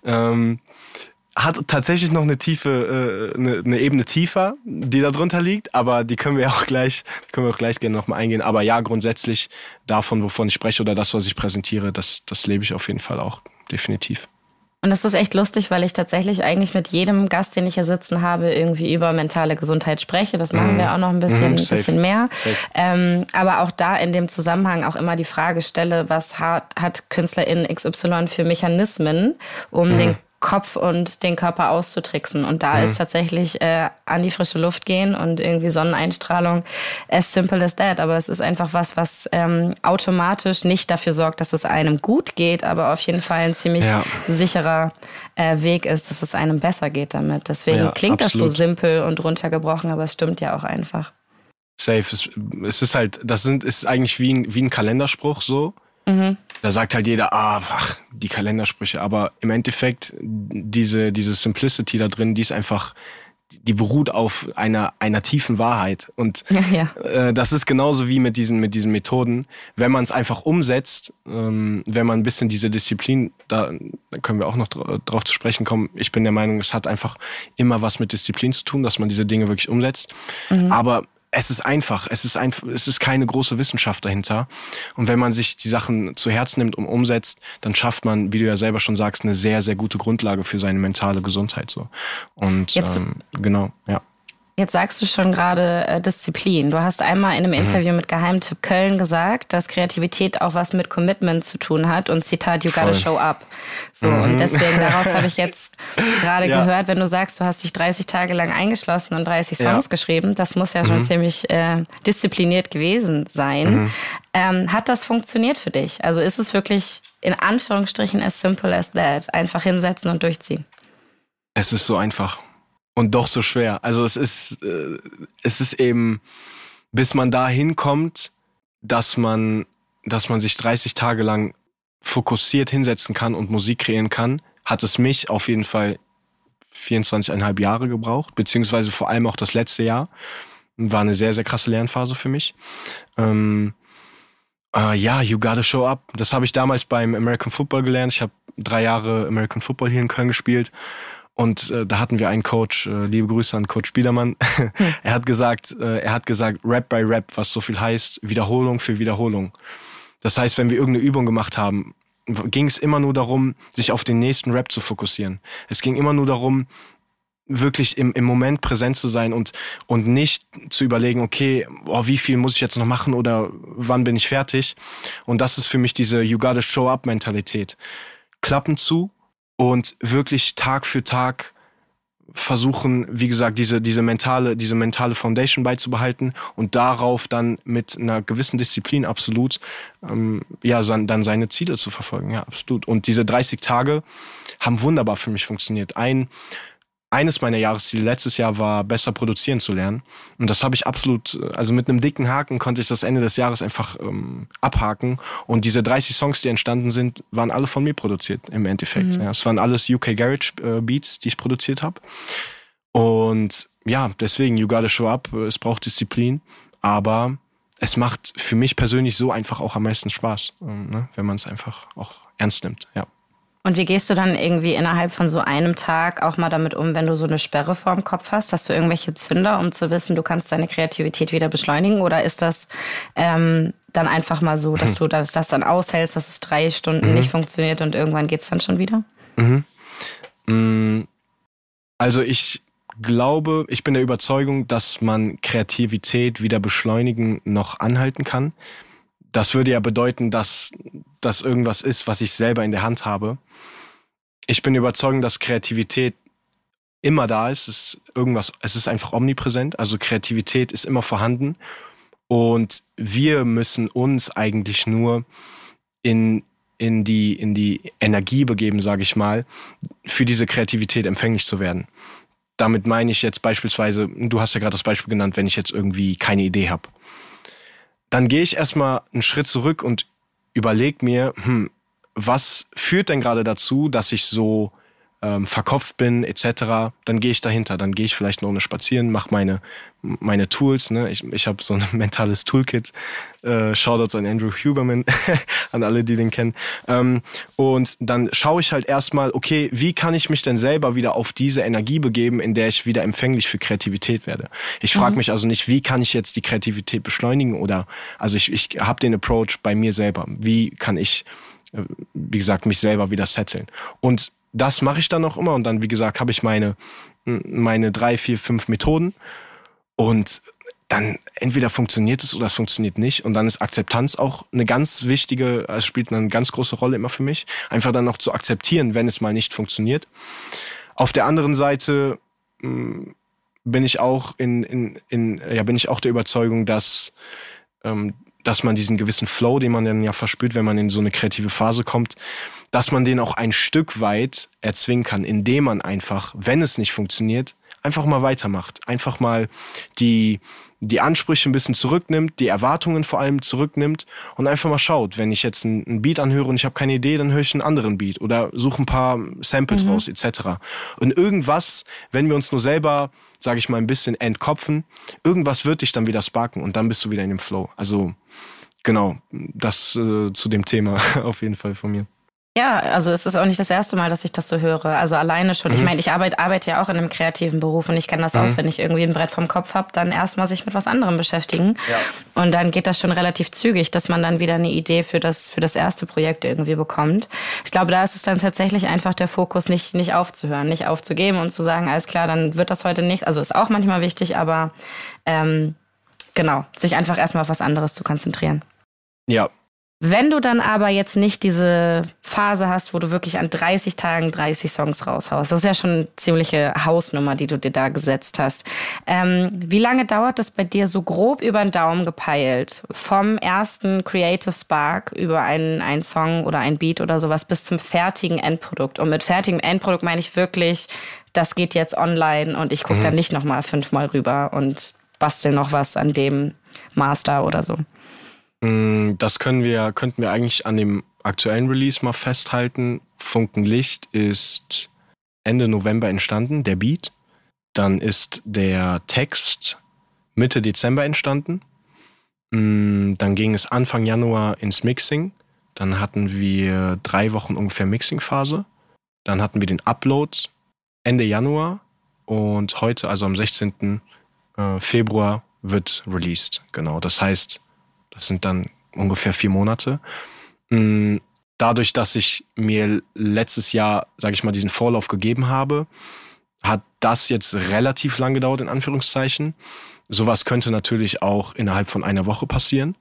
Hat tatsächlich noch eine Tiefe, eine Ebene tiefer, die da drunter liegt, aber die können wir auch gleich gerne nochmal eingehen. Aber ja, grundsätzlich davon, wovon ich spreche oder das, was ich präsentiere, das lebe ich auf jeden Fall auch, definitiv. Und das ist echt lustig, weil ich tatsächlich eigentlich mit jedem Gast, den ich hier sitzen habe, irgendwie über mentale Gesundheit spreche. Das machen wir auch noch ein bisschen mehr. Aber auch da in dem Zusammenhang auch immer die Frage stelle, was hat Künstlerin XY für Mechanismen, um den Kopf und den Körper auszutricksen. Und da ist tatsächlich an die frische Luft gehen und irgendwie Sonneneinstrahlung as simple as that. Aber es ist einfach was automatisch nicht dafür sorgt, dass es einem gut geht, aber auf jeden Fall ein ziemlich sicherer Weg ist, dass es einem besser geht damit. Deswegen klingt absolut. Das so simpel und runtergebrochen, aber es stimmt ja auch einfach. Safe. Es ist halt, ist eigentlich wie ein Kalenderspruch so. Da sagt halt jeder, die Kalendersprüche. Aber im Endeffekt, diese Simplicity da drin, die ist einfach, die beruht auf einer tiefen Wahrheit. Und das ist genauso wie mit diesen Methoden. Wenn man es einfach umsetzt, wenn man ein bisschen diese Disziplin, da können wir auch noch drauf zu sprechen kommen. Ich bin der Meinung, es hat einfach immer was mit Disziplin zu tun, dass man diese Dinge wirklich umsetzt. Aber es ist einfach. Es ist keine große Wissenschaft dahinter. Und wenn man sich die Sachen zu Herzen nimmt und umsetzt, dann schafft man, wie du ja selber schon sagst, eine sehr, sehr gute Grundlage für seine mentale Gesundheit. So. Und genau, ja. Jetzt sagst du schon gerade Disziplin. Du hast einmal in einem Interview mit Geheimtipp Köln gesagt, dass Kreativität auch was mit Commitment zu tun hat und Zitat, you gotta show up. So, und deswegen daraus habe ich jetzt gerade gehört, wenn du sagst, du hast dich 30 Tage lang eingeschlossen und 30 Songs geschrieben, das muss ja schon ziemlich diszipliniert gewesen sein. Hat das funktioniert für dich? Also ist es wirklich in Anführungsstrichen as simple as that? Einfach hinsetzen und durchziehen? Es ist so einfach. Und doch so schwer. Also es ist eben, bis man da hinkommt, dass man sich 30 Tage lang fokussiert hinsetzen kann und Musik kreieren kann, hat es mich auf jeden Fall 24,5 Jahre gebraucht, beziehungsweise vor allem auch das letzte Jahr. War eine sehr, sehr krasse Lernphase für mich. You gotta show up. Das habe ich damals beim American Football gelernt. Ich habe 3 Jahre American Football hier in Köln gespielt. Und da hatten wir einen Coach, liebe Grüße an Coach Biedermann. Er hat gesagt, Rap by Rap, was so viel heißt, Wiederholung für Wiederholung. Das heißt, wenn wir irgendeine Übung gemacht haben, ging es immer nur darum, sich auf den nächsten Rap zu fokussieren. Es ging immer nur darum, wirklich im Moment präsent zu sein und nicht zu überlegen, okay, wie viel muss ich jetzt noch machen oder wann bin ich fertig? Und das ist für mich diese You gotta show up Mentalität. Klappen zu. Und wirklich Tag für Tag versuchen, wie gesagt, diese mentale Foundation beizubehalten und darauf dann mit einer gewissen Disziplin absolut, dann seine Ziele zu verfolgen. Ja, absolut. Und diese 30 Tage haben wunderbar für mich funktioniert. Ein eines meiner Jahresziele letztes Jahr war, besser produzieren zu lernen. Und das habe ich absolut, also mit einem dicken Haken konnte ich das Ende des Jahres einfach abhaken. Und diese 30 Songs, die entstanden sind, waren alle von mir produziert im Endeffekt. Ja, es waren alles UK Garage Beats, die ich produziert habe. Und ja, deswegen, you gotta show up, es braucht Disziplin. Aber es macht für mich persönlich so einfach auch am meisten Spaß, ne? Wenn man es einfach auch ernst nimmt, ja. Und wie gehst du dann irgendwie innerhalb von so einem Tag auch mal damit um, wenn du so eine Sperre vorm Kopf hast? Hast du irgendwelche Zünder, um zu wissen, du kannst deine Kreativität wieder beschleunigen? Oder ist das dann einfach mal so, dass du das dann aushältst, dass es 3 Stunden nicht funktioniert und irgendwann geht's dann schon wieder? Also ich glaube, ich bin der Überzeugung, dass man Kreativität wieder beschleunigen noch anhalten kann. Das würde ja bedeuten, dass das irgendwas ist, was ich selber in der Hand habe. Ich bin überzeugt, dass Kreativität immer da ist. Es ist einfach omnipräsent. Also Kreativität ist immer vorhanden. Und wir müssen uns eigentlich nur in die Energie begeben, sage ich mal, für diese Kreativität empfänglich zu werden. Damit meine ich jetzt beispielsweise, du hast ja gerade das Beispiel genannt, wenn ich jetzt irgendwie keine Idee habe. Dann gehe ich erstmal einen Schritt zurück und überlege mir, was führt denn gerade dazu, dass ich so verkopft bin, etc. Dann gehe ich dahinter, dann gehe ich vielleicht eine Runde spazieren, mache meine Tools. Ne? Ich habe so ein mentales Toolkit. Shoutouts an Andrew Huberman, an alle, die den kennen. Und dann schaue ich halt erstmal, okay, wie kann ich mich denn selber wieder auf diese Energie begeben, in der ich wieder empfänglich für Kreativität werde. Ich frage mich also nicht, wie kann ich jetzt die Kreativität beschleunigen oder, also ich habe den Approach bei mir selber. Wie kann ich, wie gesagt, mich selber wieder setteln? Und das mache ich dann auch immer und dann, wie gesagt, habe ich meine 3, 4, 5 Methoden und dann entweder funktioniert es oder es funktioniert nicht und dann ist Akzeptanz auch eine ganz wichtige, es spielt eine ganz große Rolle immer für mich, einfach dann auch zu akzeptieren, wenn es mal nicht funktioniert. Auf der anderen Seite bin ich auch bin ich auch der Überzeugung, dass man diesen gewissen Flow, den man dann ja verspürt, wenn man in so eine kreative Phase kommt, dass man den auch ein Stück weit erzwingen kann, indem man einfach, wenn es nicht funktioniert, einfach mal weitermacht. Einfach mal die Ansprüche ein bisschen zurücknimmt, die Erwartungen vor allem zurücknimmt und einfach mal schaut, wenn ich jetzt einen Beat anhöre und ich habe keine Idee, dann höre ich einen anderen Beat oder suche ein paar Samples raus, etc. Und irgendwas, wenn wir uns nur selber, sage ich mal, ein bisschen entkopfen, irgendwas wird dich dann wieder sparken und dann bist du wieder in dem Flow. Also genau, das zu dem Thema auf jeden Fall von mir. Ja, also es ist auch nicht das erste Mal, dass ich das so höre. Also alleine schon. Ich meine, ich arbeite ja auch in einem kreativen Beruf und ich kann das auch, wenn ich irgendwie ein Brett vom Kopf habe, dann erstmal sich mit was anderem beschäftigen. Ja. Und dann geht das schon relativ zügig, dass man dann wieder eine Idee für das erste Projekt irgendwie bekommt. Ich glaube, da ist es dann tatsächlich einfach der Fokus, nicht aufzuhören, nicht aufzugeben und zu sagen, alles klar, dann wird das heute nicht. Also ist auch manchmal wichtig, aber genau, sich einfach erstmal auf was anderes zu konzentrieren. Ja. Wenn du dann aber jetzt nicht diese Phase hast, wo du wirklich an 30 Tagen 30 Songs raushaust, das ist ja schon eine ziemliche Hausnummer, die du dir da gesetzt hast. Wie lange dauert das bei dir so grob über den Daumen gepeilt? Vom ersten Creative Spark über einen Song oder ein Beat oder sowas bis zum fertigen Endprodukt. Und mit fertigem Endprodukt meine ich wirklich, das geht jetzt online und ich gucke dann nicht nochmal 5-mal rüber und bastel noch was an dem Master oder so. Das könnten wir eigentlich an dem aktuellen Release mal festhalten. Funkenlicht ist Ende November entstanden, der Beat. Dann ist der Text Mitte Dezember entstanden. Dann ging es Anfang Januar ins Mixing. Dann hatten wir 3 Wochen ungefähr Mixing-Phase. Dann hatten wir den Upload Ende Januar. Und heute, also am 16. Februar, wird released. Genau, das heißt, das sind dann ungefähr 4 Monate. Dadurch, dass ich mir letztes Jahr, sage ich mal, diesen Vorlauf gegeben habe, hat das jetzt relativ lang gedauert, in Anführungszeichen. Sowas könnte natürlich auch innerhalb von einer Woche passieren.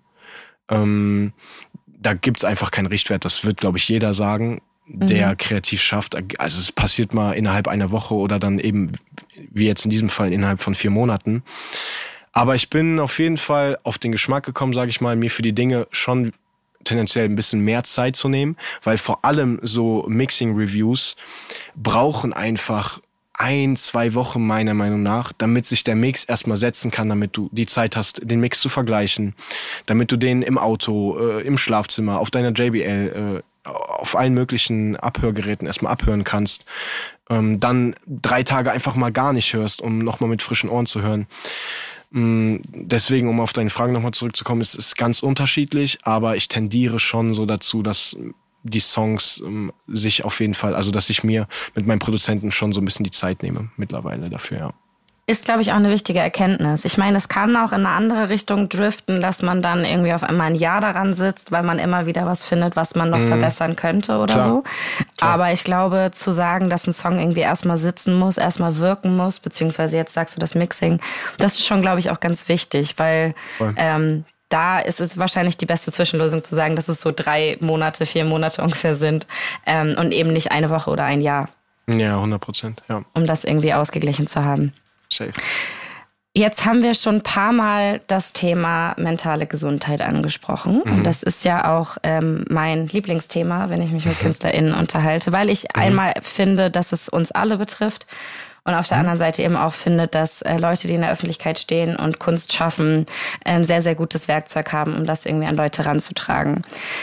Da gibt es einfach keinen Richtwert. Das wird, glaube ich, jeder sagen, der kreativ schafft. Also es passiert mal innerhalb einer Woche oder dann eben, wie jetzt in diesem Fall, innerhalb von 4 Monaten. Aber ich bin auf jeden Fall auf den Geschmack gekommen, sage ich mal, mir für die Dinge schon tendenziell ein bisschen mehr Zeit zu nehmen, weil vor allem so Mixing-Reviews brauchen einfach 2 Wochen meiner Meinung nach, damit sich der Mix erstmal setzen kann, damit du die Zeit hast, den Mix zu vergleichen, damit du den im Auto, im Schlafzimmer, auf deiner JBL, auf allen möglichen Abhörgeräten erstmal abhören kannst. Dann 3 Tage einfach mal gar nicht hörst, um nochmal mit frischen Ohren zu hören. Deswegen, um auf deine Frage nochmal zurückzukommen, es ist ganz unterschiedlich, aber ich tendiere schon so dazu, dass die Songs sich auf jeden Fall, also dass ich mir mit meinem Produzenten schon so ein bisschen die Zeit nehme mittlerweile dafür, ja. Ist, glaube ich, auch eine wichtige Erkenntnis. Ich meine, es kann auch in eine andere Richtung driften, dass man dann irgendwie auf einmal ein Jahr daran sitzt, weil man immer wieder was findet, was man noch verbessern könnte oder Klar. so. Klar. Aber ich glaube, zu sagen, dass ein Song irgendwie erstmal sitzen muss, erstmal wirken muss, beziehungsweise jetzt sagst du das Mixing, das ist schon, glaube ich, auch ganz wichtig, weil da ist es wahrscheinlich die beste Zwischenlösung zu sagen, dass es so 3 Monate, 4 Monate ungefähr sind und eben nicht eine Woche oder ein Jahr. Ja, 100%, ja. Um das irgendwie ausgeglichen zu haben. Safe. Jetzt haben wir schon ein paar Mal das Thema mentale Gesundheit angesprochen. Und das ist ja auch mein Lieblingsthema, wenn ich mich mit KünstlerInnen unterhalte, weil ich einmal finde, dass es uns alle betrifft und auf der anderen Seite eben auch finde, dass Leute, die in der Öffentlichkeit stehen und Kunst schaffen, ein sehr, sehr gutes Werkzeug haben, um das irgendwie an Leute ranzutragen.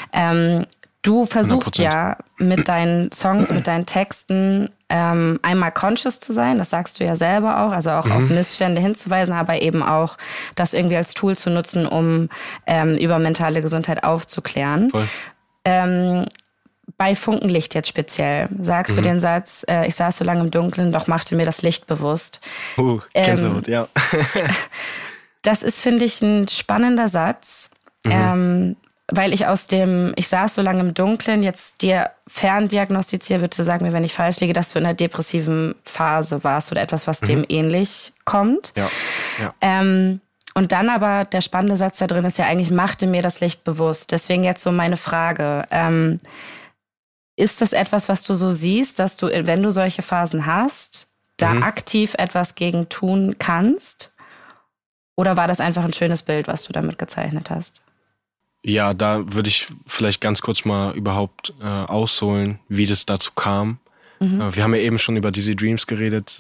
Du versuchst 100%. ja mit deinen Songs, mit deinen Texten einmal conscious zu sein, das sagst du ja selber auch, also auch auf Missstände hinzuweisen, aber eben auch das irgendwie als Tool zu nutzen, um über mentale Gesundheit aufzuklären. Voll. Bei Funkenlicht jetzt speziell sagst du den Satz, ich saß so lange im Dunkeln, doch machte mir das Licht bewusst. Gänsehaut, ja. Das ist, finde ich, ein spannender Satz, weil ich aus dem, ich saß so lange im Dunkeln, jetzt dir ferndiagnostiziere, bitte sag mir, wenn ich falsch liege, dass du in einer depressiven Phase warst oder etwas, was dem ähnlich kommt. Ja. Und dann aber, der spannende Satz da drin ist ja eigentlich, machte mir das Licht bewusst. Deswegen jetzt so meine Frage, ist das etwas, was du so siehst, dass du, wenn du solche Phasen hast, da aktiv etwas gegen tun kannst? Oder war das einfach ein schönes Bild, was du damit gezeichnet hast? Ja, da würde ich vielleicht ganz kurz mal überhaupt ausholen, wie das dazu kam. Wir haben ja eben schon über Dizzy Dreams geredet,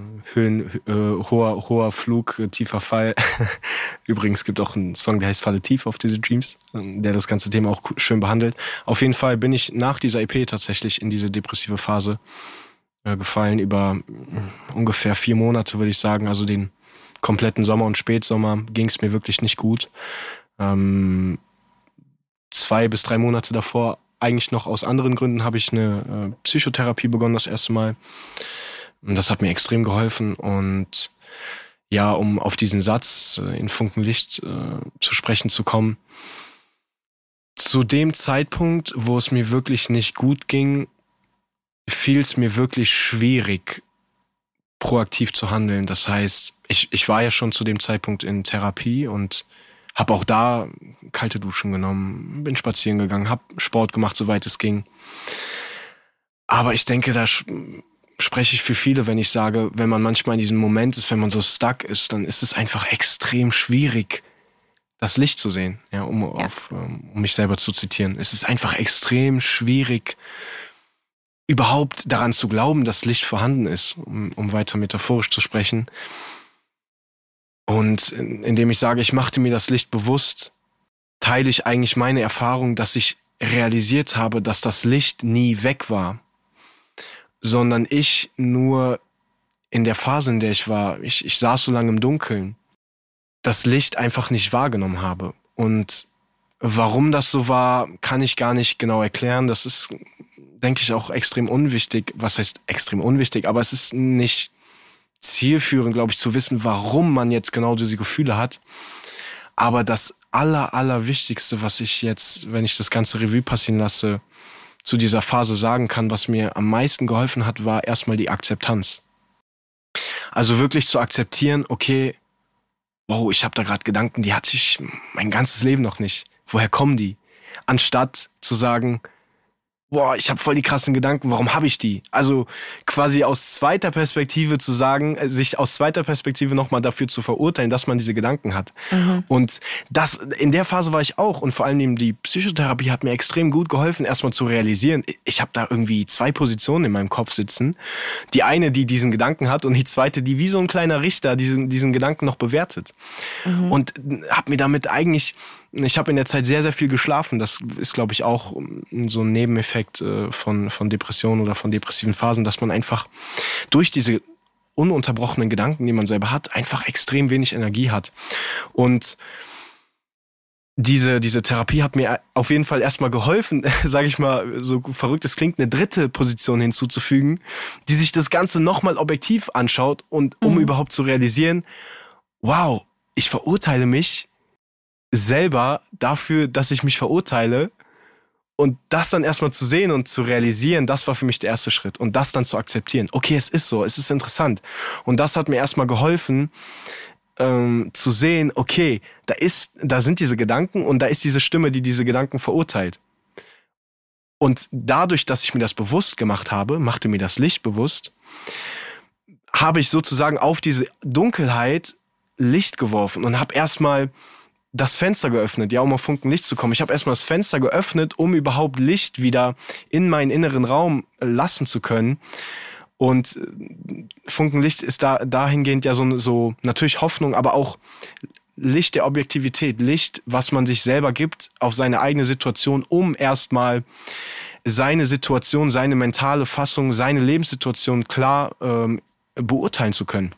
hoher Flug, tiefer Fall. Übrigens gibt auch einen Song, der heißt Falle tief auf Dizzy Dreams, der das ganze Thema auch schön behandelt. Auf jeden Fall bin ich nach dieser EP tatsächlich in diese depressive Phase gefallen, über ungefähr 4 Monate, würde ich sagen. Also den kompletten Sommer und Spätsommer ging es mir wirklich nicht gut. 2 bis 3 Monate davor, eigentlich noch aus anderen Gründen, habe ich eine Psychotherapie begonnen das erste Mal. Und das hat mir extrem geholfen. Und ja, um auf diesen Satz in Funkenlicht zu sprechen zu kommen. Zu dem Zeitpunkt, wo es mir wirklich nicht gut ging, fiel es mir wirklich schwierig, proaktiv zu handeln. Das heißt, ich war ja schon zu dem Zeitpunkt in Therapie und habe auch da kalte Duschen genommen, bin spazieren gegangen, habe Sport gemacht, soweit es ging. Aber ich denke, da spreche ich für viele, wenn ich sage, wenn man manchmal in diesem Moment ist, wenn man so stuck ist, dann ist es einfach extrem schwierig, das Licht zu sehen, ja, um mich selber zu zitieren. Es ist einfach extrem schwierig, überhaupt daran zu glauben, dass Licht vorhanden ist, um weiter metaphorisch zu sprechen. Und indem ich sage, ich machte mir das Licht bewusst, teile ich eigentlich meine Erfahrung, dass ich realisiert habe, dass das Licht nie weg war, sondern ich nur in der Phase, in der ich war, ich saß so lange im Dunkeln, das Licht einfach nicht wahrgenommen habe. Und warum das so war, kann ich gar nicht genau erklären. Das ist, denke ich, auch extrem unwichtig. Was heißt extrem unwichtig? Aber es ist nicht zielführend, glaube ich, zu wissen, warum man jetzt genau diese Gefühle hat. Aber das Allerwichtigste, was ich jetzt, wenn ich das ganze Revue passieren lasse, zu dieser Phase sagen kann, was mir am meisten geholfen hat, war erstmal die Akzeptanz. Also wirklich zu akzeptieren, okay, wow, ich habe da gerade Gedanken, die hatte ich mein ganzes Leben noch nicht. Woher kommen die? Anstatt zu sagen, boah, ich habe voll die krassen Gedanken, warum habe ich die? Also quasi aus zweiter Perspektive zu sagen, sich aus zweiter Perspektive nochmal dafür zu verurteilen, dass man diese Gedanken hat. Und das, in der Phase war ich auch, und vor allem die Psychotherapie hat mir extrem gut geholfen, erstmal zu realisieren, ich habe da irgendwie 2 Positionen in meinem Kopf sitzen. Die eine, die diesen Gedanken hat, und die zweite, die wie so ein kleiner Richter diesen Gedanken noch bewertet. Und habe mir damit eigentlich... Ich habe in der Zeit sehr, sehr viel geschlafen. Das ist, glaube ich, auch so ein Nebeneffekt von Depressionen oder von depressiven Phasen, dass man einfach durch diese ununterbrochenen Gedanken, die man selber hat, einfach extrem wenig Energie hat. Und diese Therapie hat mir auf jeden Fall erstmal geholfen, sage ich mal, so verrückt es klingt, eine dritte Position hinzuzufügen, die sich das Ganze nochmal objektiv anschaut und um überhaupt zu realisieren, wow, ich verurteile mich selber dafür, dass ich mich verurteile, und das dann erstmal zu sehen und zu realisieren, das war für mich der erste Schritt, und das dann zu akzeptieren. Okay, es ist so, es ist interessant, und das hat mir erstmal geholfen, zu sehen, okay, da sind diese Gedanken und da ist diese Stimme, die diese Gedanken verurteilt. Und dadurch, dass ich mir das bewusst gemacht habe, machte mir das Licht bewusst, habe ich sozusagen auf diese Dunkelheit Licht geworfen und habe erstmal das Fenster geöffnet, ja, um auf Funken Licht zu kommen. Ich habe erstmal das Fenster geöffnet, um überhaupt Licht wieder in meinen inneren Raum lassen zu können. Und Funkenlicht ist dahingehend ja so natürlich Hoffnung, aber auch Licht der Objektivität, Licht, was man sich selber gibt auf seine eigene Situation, um erstmal seine Situation, seine mentale Fassung, seine Lebenssituation klar beurteilen zu können.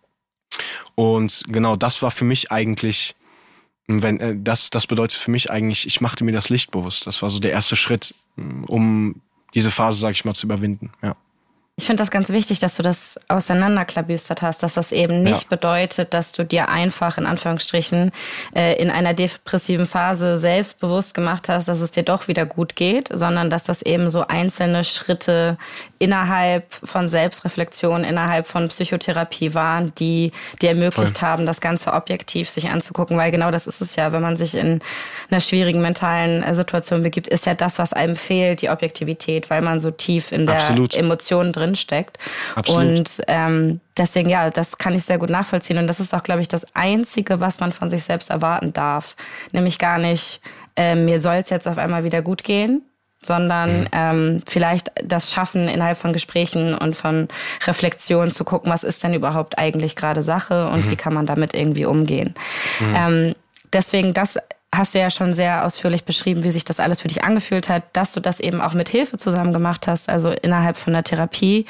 Und genau das war für mich eigentlich, das bedeutet für mich eigentlich, ich machte mir das Licht bewusst. Das war so der erste Schritt, um diese Phase, sag ich mal, zu überwinden. Ja. Ich finde das ganz wichtig, dass du das auseinanderklabüstert hast, dass das eben nicht bedeutet, dass du dir einfach in Anführungsstrichen in einer depressiven Phase selbstbewusst gemacht hast, dass es dir doch wieder gut geht, sondern dass das eben so einzelne Schritte innerhalb von Selbstreflexion, innerhalb von Psychotherapie waren, die dir ermöglicht haben, das Ganze objektiv sich anzugucken, weil genau das ist es ja, wenn man sich in einer schwierigen mentalen Situation begibt, ist ja das, was einem fehlt, die Objektivität, weil man so tief in der Emotion drin steckt. Absolut. Und deswegen, ja, das kann ich sehr gut nachvollziehen. Und das ist auch, glaube ich, das Einzige, was man von sich selbst erwarten darf. Nämlich gar nicht, mir soll es jetzt auf einmal wieder gut gehen, sondern vielleicht das Schaffen, innerhalb von Gesprächen und von Reflexionen zu gucken, was ist denn überhaupt eigentlich gerade Sache und wie kann man damit irgendwie umgehen. Deswegen, das hast du ja schon sehr ausführlich beschrieben, wie sich das alles für dich angefühlt hat, dass du das eben auch mit Hilfe zusammen gemacht hast, also innerhalb von der Therapie.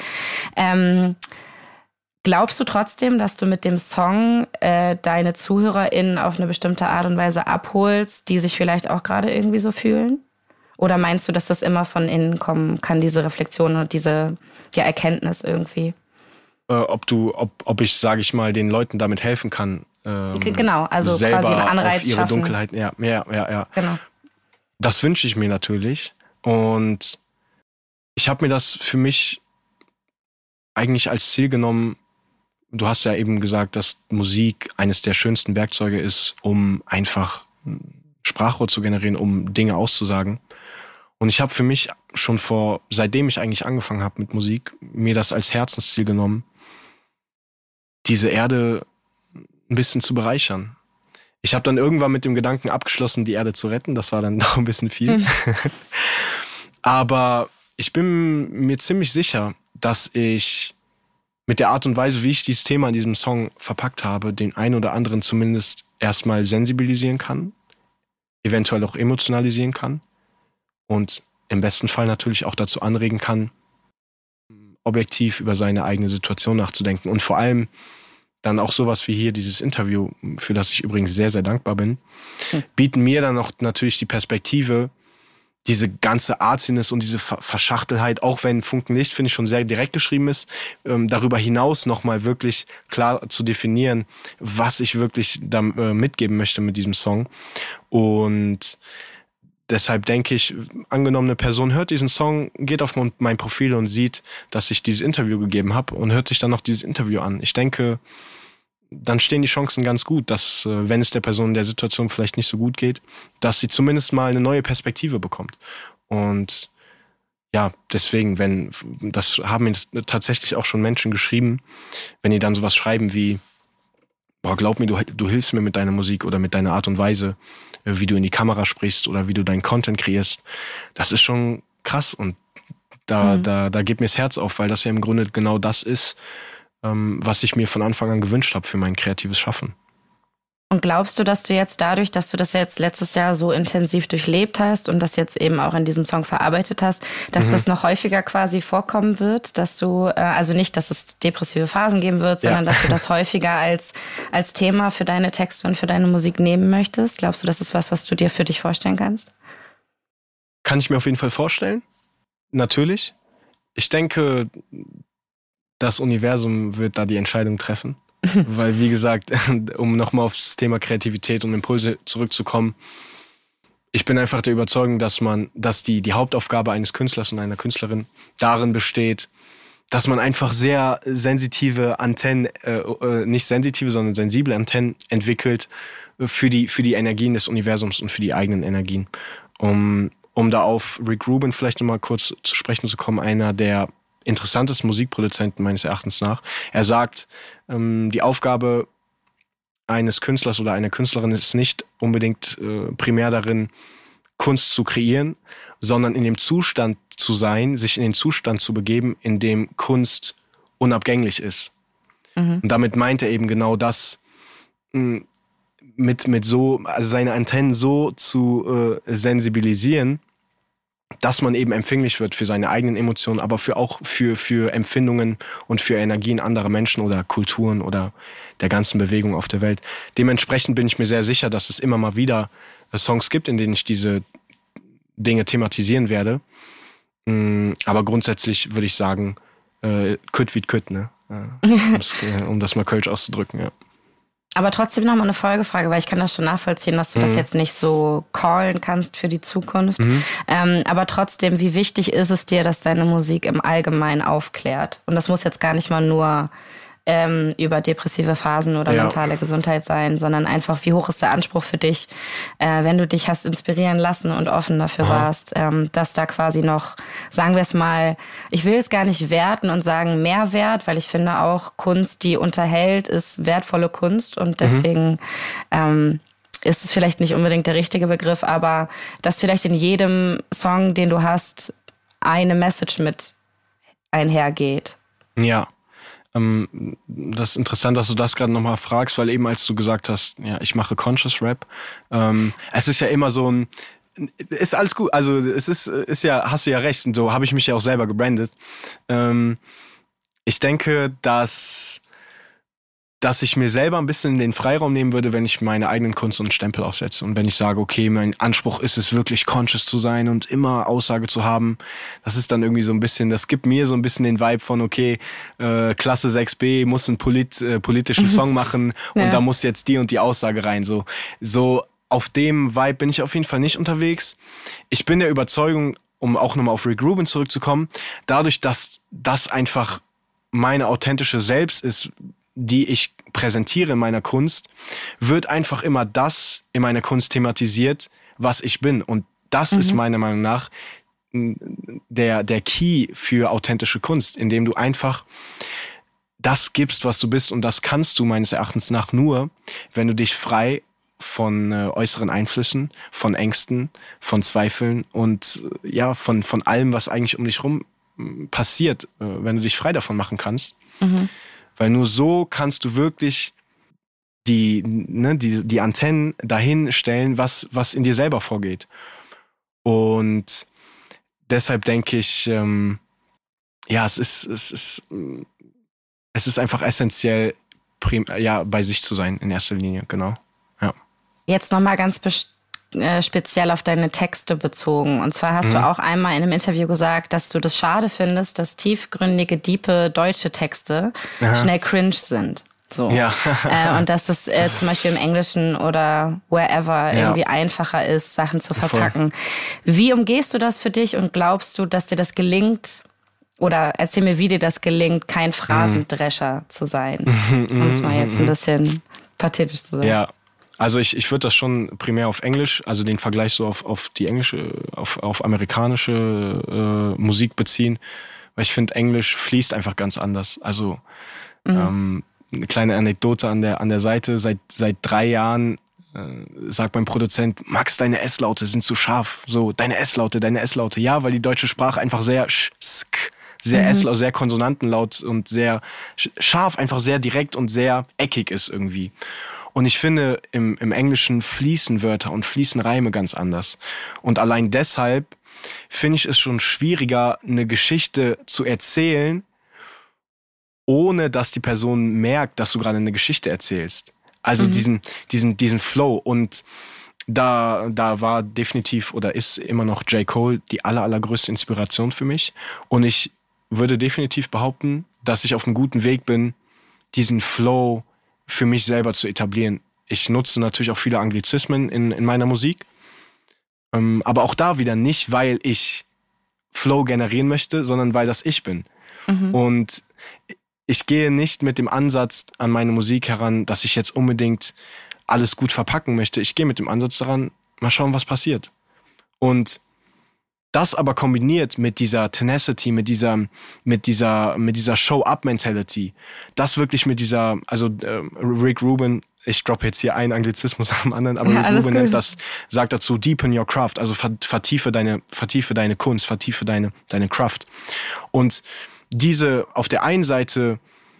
Glaubst du trotzdem, dass du mit dem Song deine ZuhörerInnen auf eine bestimmte Art und Weise abholst, die sich vielleicht auch gerade irgendwie so fühlen? Oder meinst du, dass das immer von innen kommen kann, diese Reflexion und diese Erkenntnis irgendwie? Ob ich, sage ich mal, den Leuten damit helfen kann, genau, also selber quasi einen Anreiz auf ihre schaffen. Dunkelheit. Ja. Genau. Das wünsche ich mir natürlich. Und ich habe mir das für mich eigentlich als Ziel genommen. Du hast ja eben gesagt, dass Musik eines der schönsten Werkzeuge ist, um einfach Sprachrohr zu generieren, um Dinge auszusagen. Und ich habe für mich schon seitdem ich eigentlich angefangen habe mit Musik, mir das als Herzensziel genommen, diese Erde ein bisschen zu bereichern. Ich habe dann irgendwann mit dem Gedanken abgeschlossen, die Erde zu retten. Das war dann noch ein bisschen viel. Aber ich bin mir ziemlich sicher, dass ich mit der Art und Weise, wie ich dieses Thema in diesem Song verpackt habe, den einen oder anderen zumindest erstmal sensibilisieren kann, eventuell auch emotionalisieren kann und im besten Fall natürlich auch dazu anregen kann, objektiv über seine eigene Situation nachzudenken. Und vor allem dann auch sowas wie hier dieses Interview, für das ich übrigens sehr, sehr dankbar bin, bieten mir dann auch natürlich die Perspektive, diese ganze Arziness und diese Verschachtelheit, auch wenn Funkenlicht, finde ich, schon sehr direkt geschrieben ist, darüber hinaus nochmal wirklich klar zu definieren, was ich wirklich da mitgeben möchte mit diesem Song. Und deshalb denke ich, angenommen, eine Person hört diesen Song, geht auf mein Profil und sieht, dass ich dieses Interview gegeben habe und hört sich dann noch dieses Interview an. Ich denke, dann stehen die Chancen ganz gut, dass, wenn es der Person in der Situation vielleicht nicht so gut geht, dass sie zumindest mal eine neue Perspektive bekommt. Und ja, deswegen, das haben mir tatsächlich auch schon Menschen geschrieben, wenn die dann sowas schreiben wie, boah, glaub mir, du hilfst mir mit deiner Musik oder mit deiner Art und Weise, wie du in die Kamera sprichst oder wie du deinen Content kreierst. Das ist schon krass und da geht mir das Herz auf, weil das ja im Grunde genau das ist, was ich mir von Anfang an gewünscht habe für mein kreatives Schaffen. Und glaubst du, dass du jetzt dadurch, dass du das jetzt letztes Jahr so intensiv durchlebt hast und das jetzt eben auch in diesem Song verarbeitet hast, dass das noch häufiger quasi vorkommen wird, dass du, also nicht, dass es depressive Phasen geben wird, sondern dass du das häufiger als Thema für deine Texte und für deine Musik nehmen möchtest? Glaubst du, das ist was du dir für dich vorstellen kannst? Kann ich mir auf jeden Fall vorstellen. Natürlich. Ich denke, das Universum wird da die Entscheidung treffen. Weil, wie gesagt, um nochmal auf das Thema Kreativität und Impulse zurückzukommen, ich bin einfach der Überzeugung, dass die Hauptaufgabe eines Künstlers und einer Künstlerin darin besteht, dass man einfach sehr sensitive Antennen, nicht sensitive, sondern sensible Antennen entwickelt für die Energien des Universums und für die eigenen Energien. Um da auf Rick Rubin vielleicht nochmal kurz zu sprechen zu kommen, einer der interessantesten Musikproduzenten meines Erachtens nach. Er sagt, die Aufgabe eines Künstlers oder einer Künstlerin ist nicht unbedingt primär darin, Kunst zu kreieren, sondern in dem Zustand zu sein, sich in den Zustand zu begeben, in dem Kunst unabgänglich ist. Und damit meint er eben genau das, mit so, also seine Antennen so zu sensibilisieren, dass man eben empfänglich wird für seine eigenen Emotionen, aber auch für Empfindungen und für Energien anderer Menschen oder Kulturen oder der ganzen Bewegung auf der Welt. Dementsprechend bin ich mir sehr sicher, dass es immer mal wieder Songs gibt, in denen ich diese Dinge thematisieren werde. Aber grundsätzlich würde ich sagen, kütt wie kütt, ne? Um das mal kölsch auszudrücken, ja. Aber trotzdem nochmal eine Folgefrage, weil ich kann das schon nachvollziehen, dass du das jetzt nicht so callen kannst für die Zukunft. Aber trotzdem, wie wichtig ist es dir, dass deine Musik im Allgemeinen aufklärt? Und das muss jetzt gar nicht mal nur über depressive Phasen oder mentale Gesundheit sein, sondern einfach, wie hoch ist der Anspruch für dich, wenn du dich hast inspirieren lassen und offen dafür warst, dass da quasi noch, sagen wir es mal, ich will es gar nicht werten und sagen Mehrwert, weil ich finde auch Kunst, die unterhält, ist wertvolle Kunst und deswegen ist es vielleicht nicht unbedingt der richtige Begriff, aber dass vielleicht in jedem Song, den du hast, eine Message mit einhergeht. Ja. Das ist interessant, dass du das gerade nochmal fragst, weil eben als du gesagt hast, ja, ich mache Conscious Rap, es ist ja immer so ein, ist alles gut, also es ist ja, hast du ja recht, und so habe ich mich ja auch selber gebrandet. Ich denke, dass ich mir selber ein bisschen den Freiraum nehmen würde, wenn ich meine eigenen Kunst und Stempel aufsetze. Und wenn ich sage, okay, mein Anspruch ist es wirklich conscious zu sein und immer Aussage zu haben, das ist dann irgendwie so ein bisschen, das gibt mir so ein bisschen den Vibe von, okay, Klasse 6b muss einen politischen Song machen und da muss jetzt die und die Aussage rein. So auf dem Vibe bin ich auf jeden Fall nicht unterwegs. Ich bin der Überzeugung, um auch nochmal auf Rick Rubin zurückzukommen, dadurch, dass das einfach meine authentische Selbst ist, die ich präsentiere in meiner Kunst, wird einfach immer das in meiner Kunst thematisiert, was ich bin. Und das ist meiner Meinung nach der Key für authentische Kunst, indem du einfach das gibst, was du bist. Und das kannst du meines Erachtens nach nur, wenn du dich frei von äußeren Einflüssen, von Ängsten, von Zweifeln und ja, von allem, was eigentlich um dich rum passiert, wenn du dich frei davon machen kannst. Weil nur so kannst du wirklich die Antennen dahin stellen, was in dir selber vorgeht. Und deshalb denke ich, es ist einfach essentiell, bei sich zu sein in erster Linie, genau. Ja. Jetzt nochmal ganz speziell auf deine Texte bezogen. Und zwar hast du auch einmal in einem Interview gesagt, dass du das schade findest, dass tiefgründige, diepe deutsche Texte schnell cringe sind. So. Ja. Und dass es zum Beispiel im Englischen oder wherever irgendwie einfacher ist, Sachen zu verpacken. Voll. Wie umgehst du das für dich und glaubst du, dass dir das gelingt? Oder erzähl mir, wie dir das gelingt, kein Phrasendrescher zu sein. Um es mal jetzt ein bisschen pathetisch zu sagen. Ja. Also ich würde das schon primär auf Englisch, also den Vergleich so auf die englische, auf amerikanische Musik beziehen, weil ich finde, Englisch fließt einfach ganz anders. Also eine kleine Anekdote an der Seite, seit 3 Jahren sagt mein Produzent, Max, deine S-Laute sind zu scharf. So, deine S-Laute. Ja, weil die deutsche Sprache einfach sehr sehr S-Laut, sehr konsonantenlaut und sehr scharf, einfach sehr direkt und sehr eckig ist irgendwie. Und ich finde, im Englischen fließen Wörter und fließen Reime ganz anders. Und allein deshalb finde ich es schon schwieriger, eine Geschichte zu erzählen, ohne dass die Person merkt, dass du gerade eine Geschichte erzählst. Also diesen Flow. Und da war definitiv oder ist immer noch J. Cole die allergrößte Inspiration für mich. Und ich würde definitiv behaupten, dass ich auf einem guten Weg bin, diesen Flow für mich selber zu etablieren. Ich nutze natürlich auch viele Anglizismen in meiner Musik. Aber auch da wieder nicht, weil ich Flow generieren möchte, sondern weil das ich bin. Und ich gehe nicht mit dem Ansatz an meine Musik heran, dass ich jetzt unbedingt alles gut verpacken möchte. Ich gehe mit dem Ansatz daran, mal schauen, was passiert. Und das aber kombiniert mit dieser Tenacity, mit dieser Show-Up-Mentality, das wirklich mit dieser, also Rick Rubin, ich droppe jetzt hier einen Anglizismus am anderen, aber Rick Rubin sagt dazu, deepen your craft, also vertiefe deine Kunst, vertiefe deine Craft. Und diese auf der einen Seite,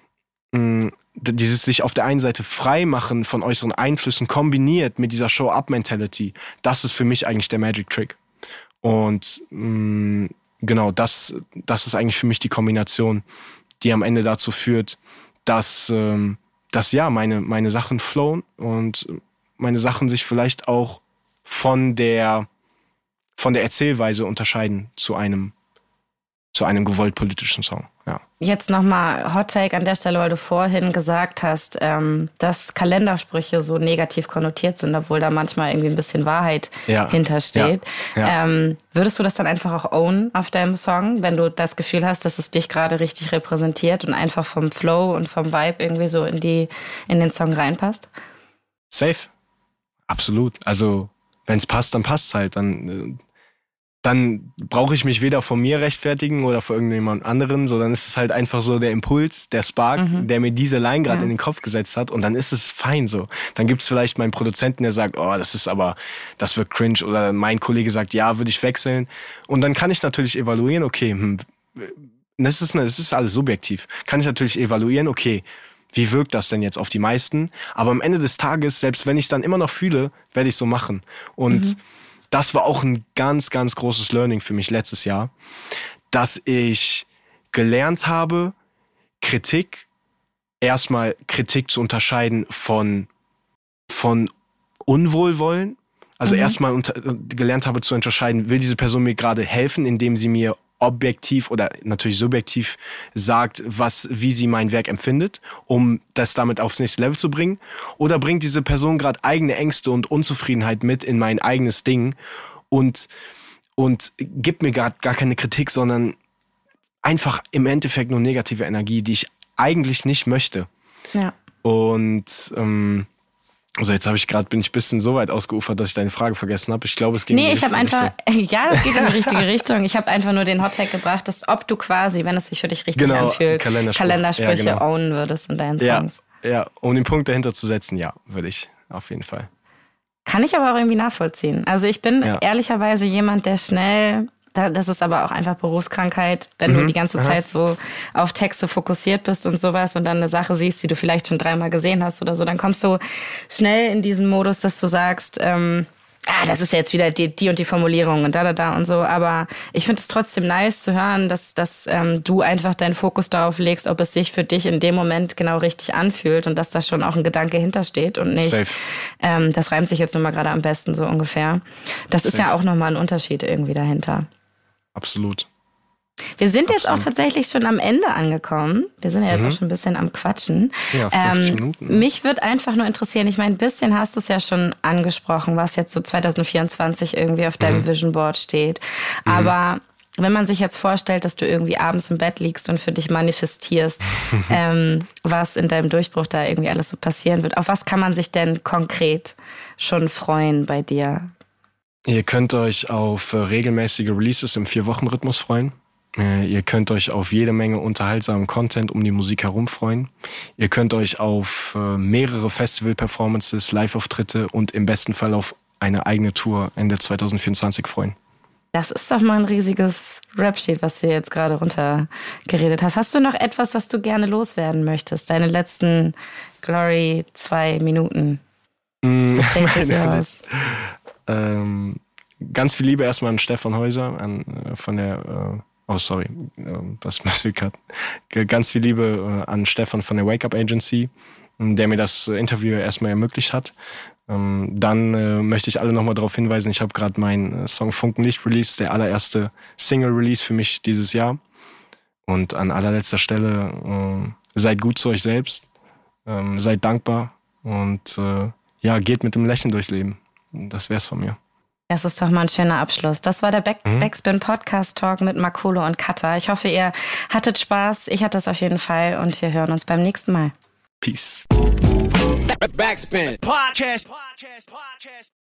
dieses sich auf der einen Seite frei machen von äußeren Einflüssen kombiniert mit dieser Show-Up-Mentality, das ist für mich eigentlich der Magic-Trick. Und genau, das ist eigentlich für mich die Kombination, die am Ende dazu führt, dass ja, meine Sachen flowen und meine Sachen sich vielleicht auch von der Erzählweise unterscheiden zu einem gewollt politischen Song. Ja. Jetzt nochmal Hot Take an der Stelle, weil du vorhin gesagt hast, dass Kalendersprüche so negativ konnotiert sind, obwohl da manchmal irgendwie ein bisschen Wahrheit hintersteht. Ja. Würdest du das dann einfach auch ownen auf deinem Song, wenn du das Gefühl hast, dass es dich gerade richtig repräsentiert und einfach vom Flow und vom Vibe irgendwie so in den Song reinpasst? Safe. Absolut. Also wenn es passt, dann passt es halt. Dann brauche ich mich weder vor mir rechtfertigen oder vor irgendjemand anderen, sondern es ist halt einfach so der Impuls, der Spark, der mir diese Line gerade in den Kopf gesetzt hat und dann ist es fein so. Dann gibt es vielleicht meinen Produzenten, der sagt, oh, das wird cringe oder mein Kollege sagt, ja, würde ich wechseln und dann kann ich natürlich evaluieren, okay, das ist alles subjektiv, kann ich natürlich evaluieren, okay, wie wirkt das denn jetzt auf die meisten? Aber am Ende des Tages, selbst wenn ich es dann immer noch fühle, werde ich es so machen und das war auch ein ganz, ganz großes Learning für mich letztes Jahr, dass ich gelernt habe, erstmal Kritik zu unterscheiden von Unwohlwollen. Also erstmal gelernt habe zu unterscheiden, will diese Person mir gerade helfen, indem sie mir objektiv oder natürlich subjektiv sagt, wie sie mein Werk empfindet, um das damit aufs nächste Level zu bringen? Oder bringt diese Person gerade eigene Ängste und Unzufriedenheit mit in mein eigenes Ding und gibt mir gar keine Kritik, sondern einfach im Endeffekt nur negative Energie, die ich eigentlich nicht möchte. Ja. Und also jetzt bin ich ein bisschen so weit ausgeufert, dass ich deine Frage vergessen habe. Ich glaube, es ging in die richtige Richtung. Ja, das geht in die richtige Richtung. Ich habe einfach nur den Hottag gebracht, dass ob du quasi, wenn es sich für dich richtig anfühlt, Kalendersprüche ownen würdest in deinen Songs. Ja, um den Punkt dahinter zu setzen, ja, würde ich auf jeden Fall. Kann ich aber auch irgendwie nachvollziehen. Also ich bin ehrlicherweise jemand, der schnell... Das ist aber auch einfach Berufskrankheit, wenn du die ganze Zeit so auf Texte fokussiert bist und sowas und dann eine Sache siehst, die du vielleicht schon 3-mal gesehen hast oder so, dann kommst du schnell in diesen Modus, dass du sagst, das ist jetzt wieder die und die Formulierung und da und so. Aber ich finde es trotzdem nice zu hören, dass du einfach deinen Fokus darauf legst, ob es sich für dich in dem Moment genau richtig anfühlt und dass da schon auch ein Gedanke hintersteht und nicht, das reimt sich jetzt nur mal gerade am besten so ungefähr. Das ist ja auch nochmal ein Unterschied irgendwie dahinter. Absolut. Wir sind jetzt auch tatsächlich schon am Ende angekommen. Wir sind ja jetzt auch schon ein bisschen am Quatschen. Ja, 50 Minuten. Mich würde einfach nur interessieren, ich meine, ein bisschen hast du es ja schon angesprochen, was jetzt so 2024 irgendwie auf deinem Vision Board steht. Aber wenn man sich jetzt vorstellt, dass du irgendwie abends im Bett liegst und für dich manifestierst, was in deinem Durchbruch da irgendwie alles so passieren wird, auf was kann man sich denn konkret schon freuen bei dir? Ihr könnt euch auf regelmäßige Releases im 4-Wochen-Rhythmus freuen. Ihr könnt euch auf jede Menge unterhaltsamen Content um die Musik herum freuen. Ihr könnt euch auf mehrere Festival-Performances, Live-Auftritte und im besten Fall auf eine eigene Tour Ende 2024 freuen. Das ist doch mal ein riesiges Rap-Sheet, was du jetzt gerade runtergeredet hast. Hast du noch etwas, was du gerne loswerden möchtest? Deine letzten Glory 2 Minuten. Ganz viel Liebe erstmal an Stefan Häuser, das müssen wir cutten. Ganz viel Liebe an Stefan von der Wake Up Agency, der mir das Interview erstmal ermöglicht hat. Dann möchte ich alle nochmal darauf hinweisen, ich habe gerade meinen Song Funkenlicht released, der allererste Single-Release für mich dieses Jahr. Und an allerletzter Stelle, seid gut zu euch selbst, seid dankbar und geht mit dem Lächeln durchs Leben. Das wär's von mir. Das ist doch mal ein schöner Abschluss. Das war der Backspin Podcast Talk mit Marcolo und Kata. Ich hoffe, ihr hattet Spaß. Ich hatte es auf jeden Fall und wir hören uns beim nächsten Mal. Peace. Backspin Podcast.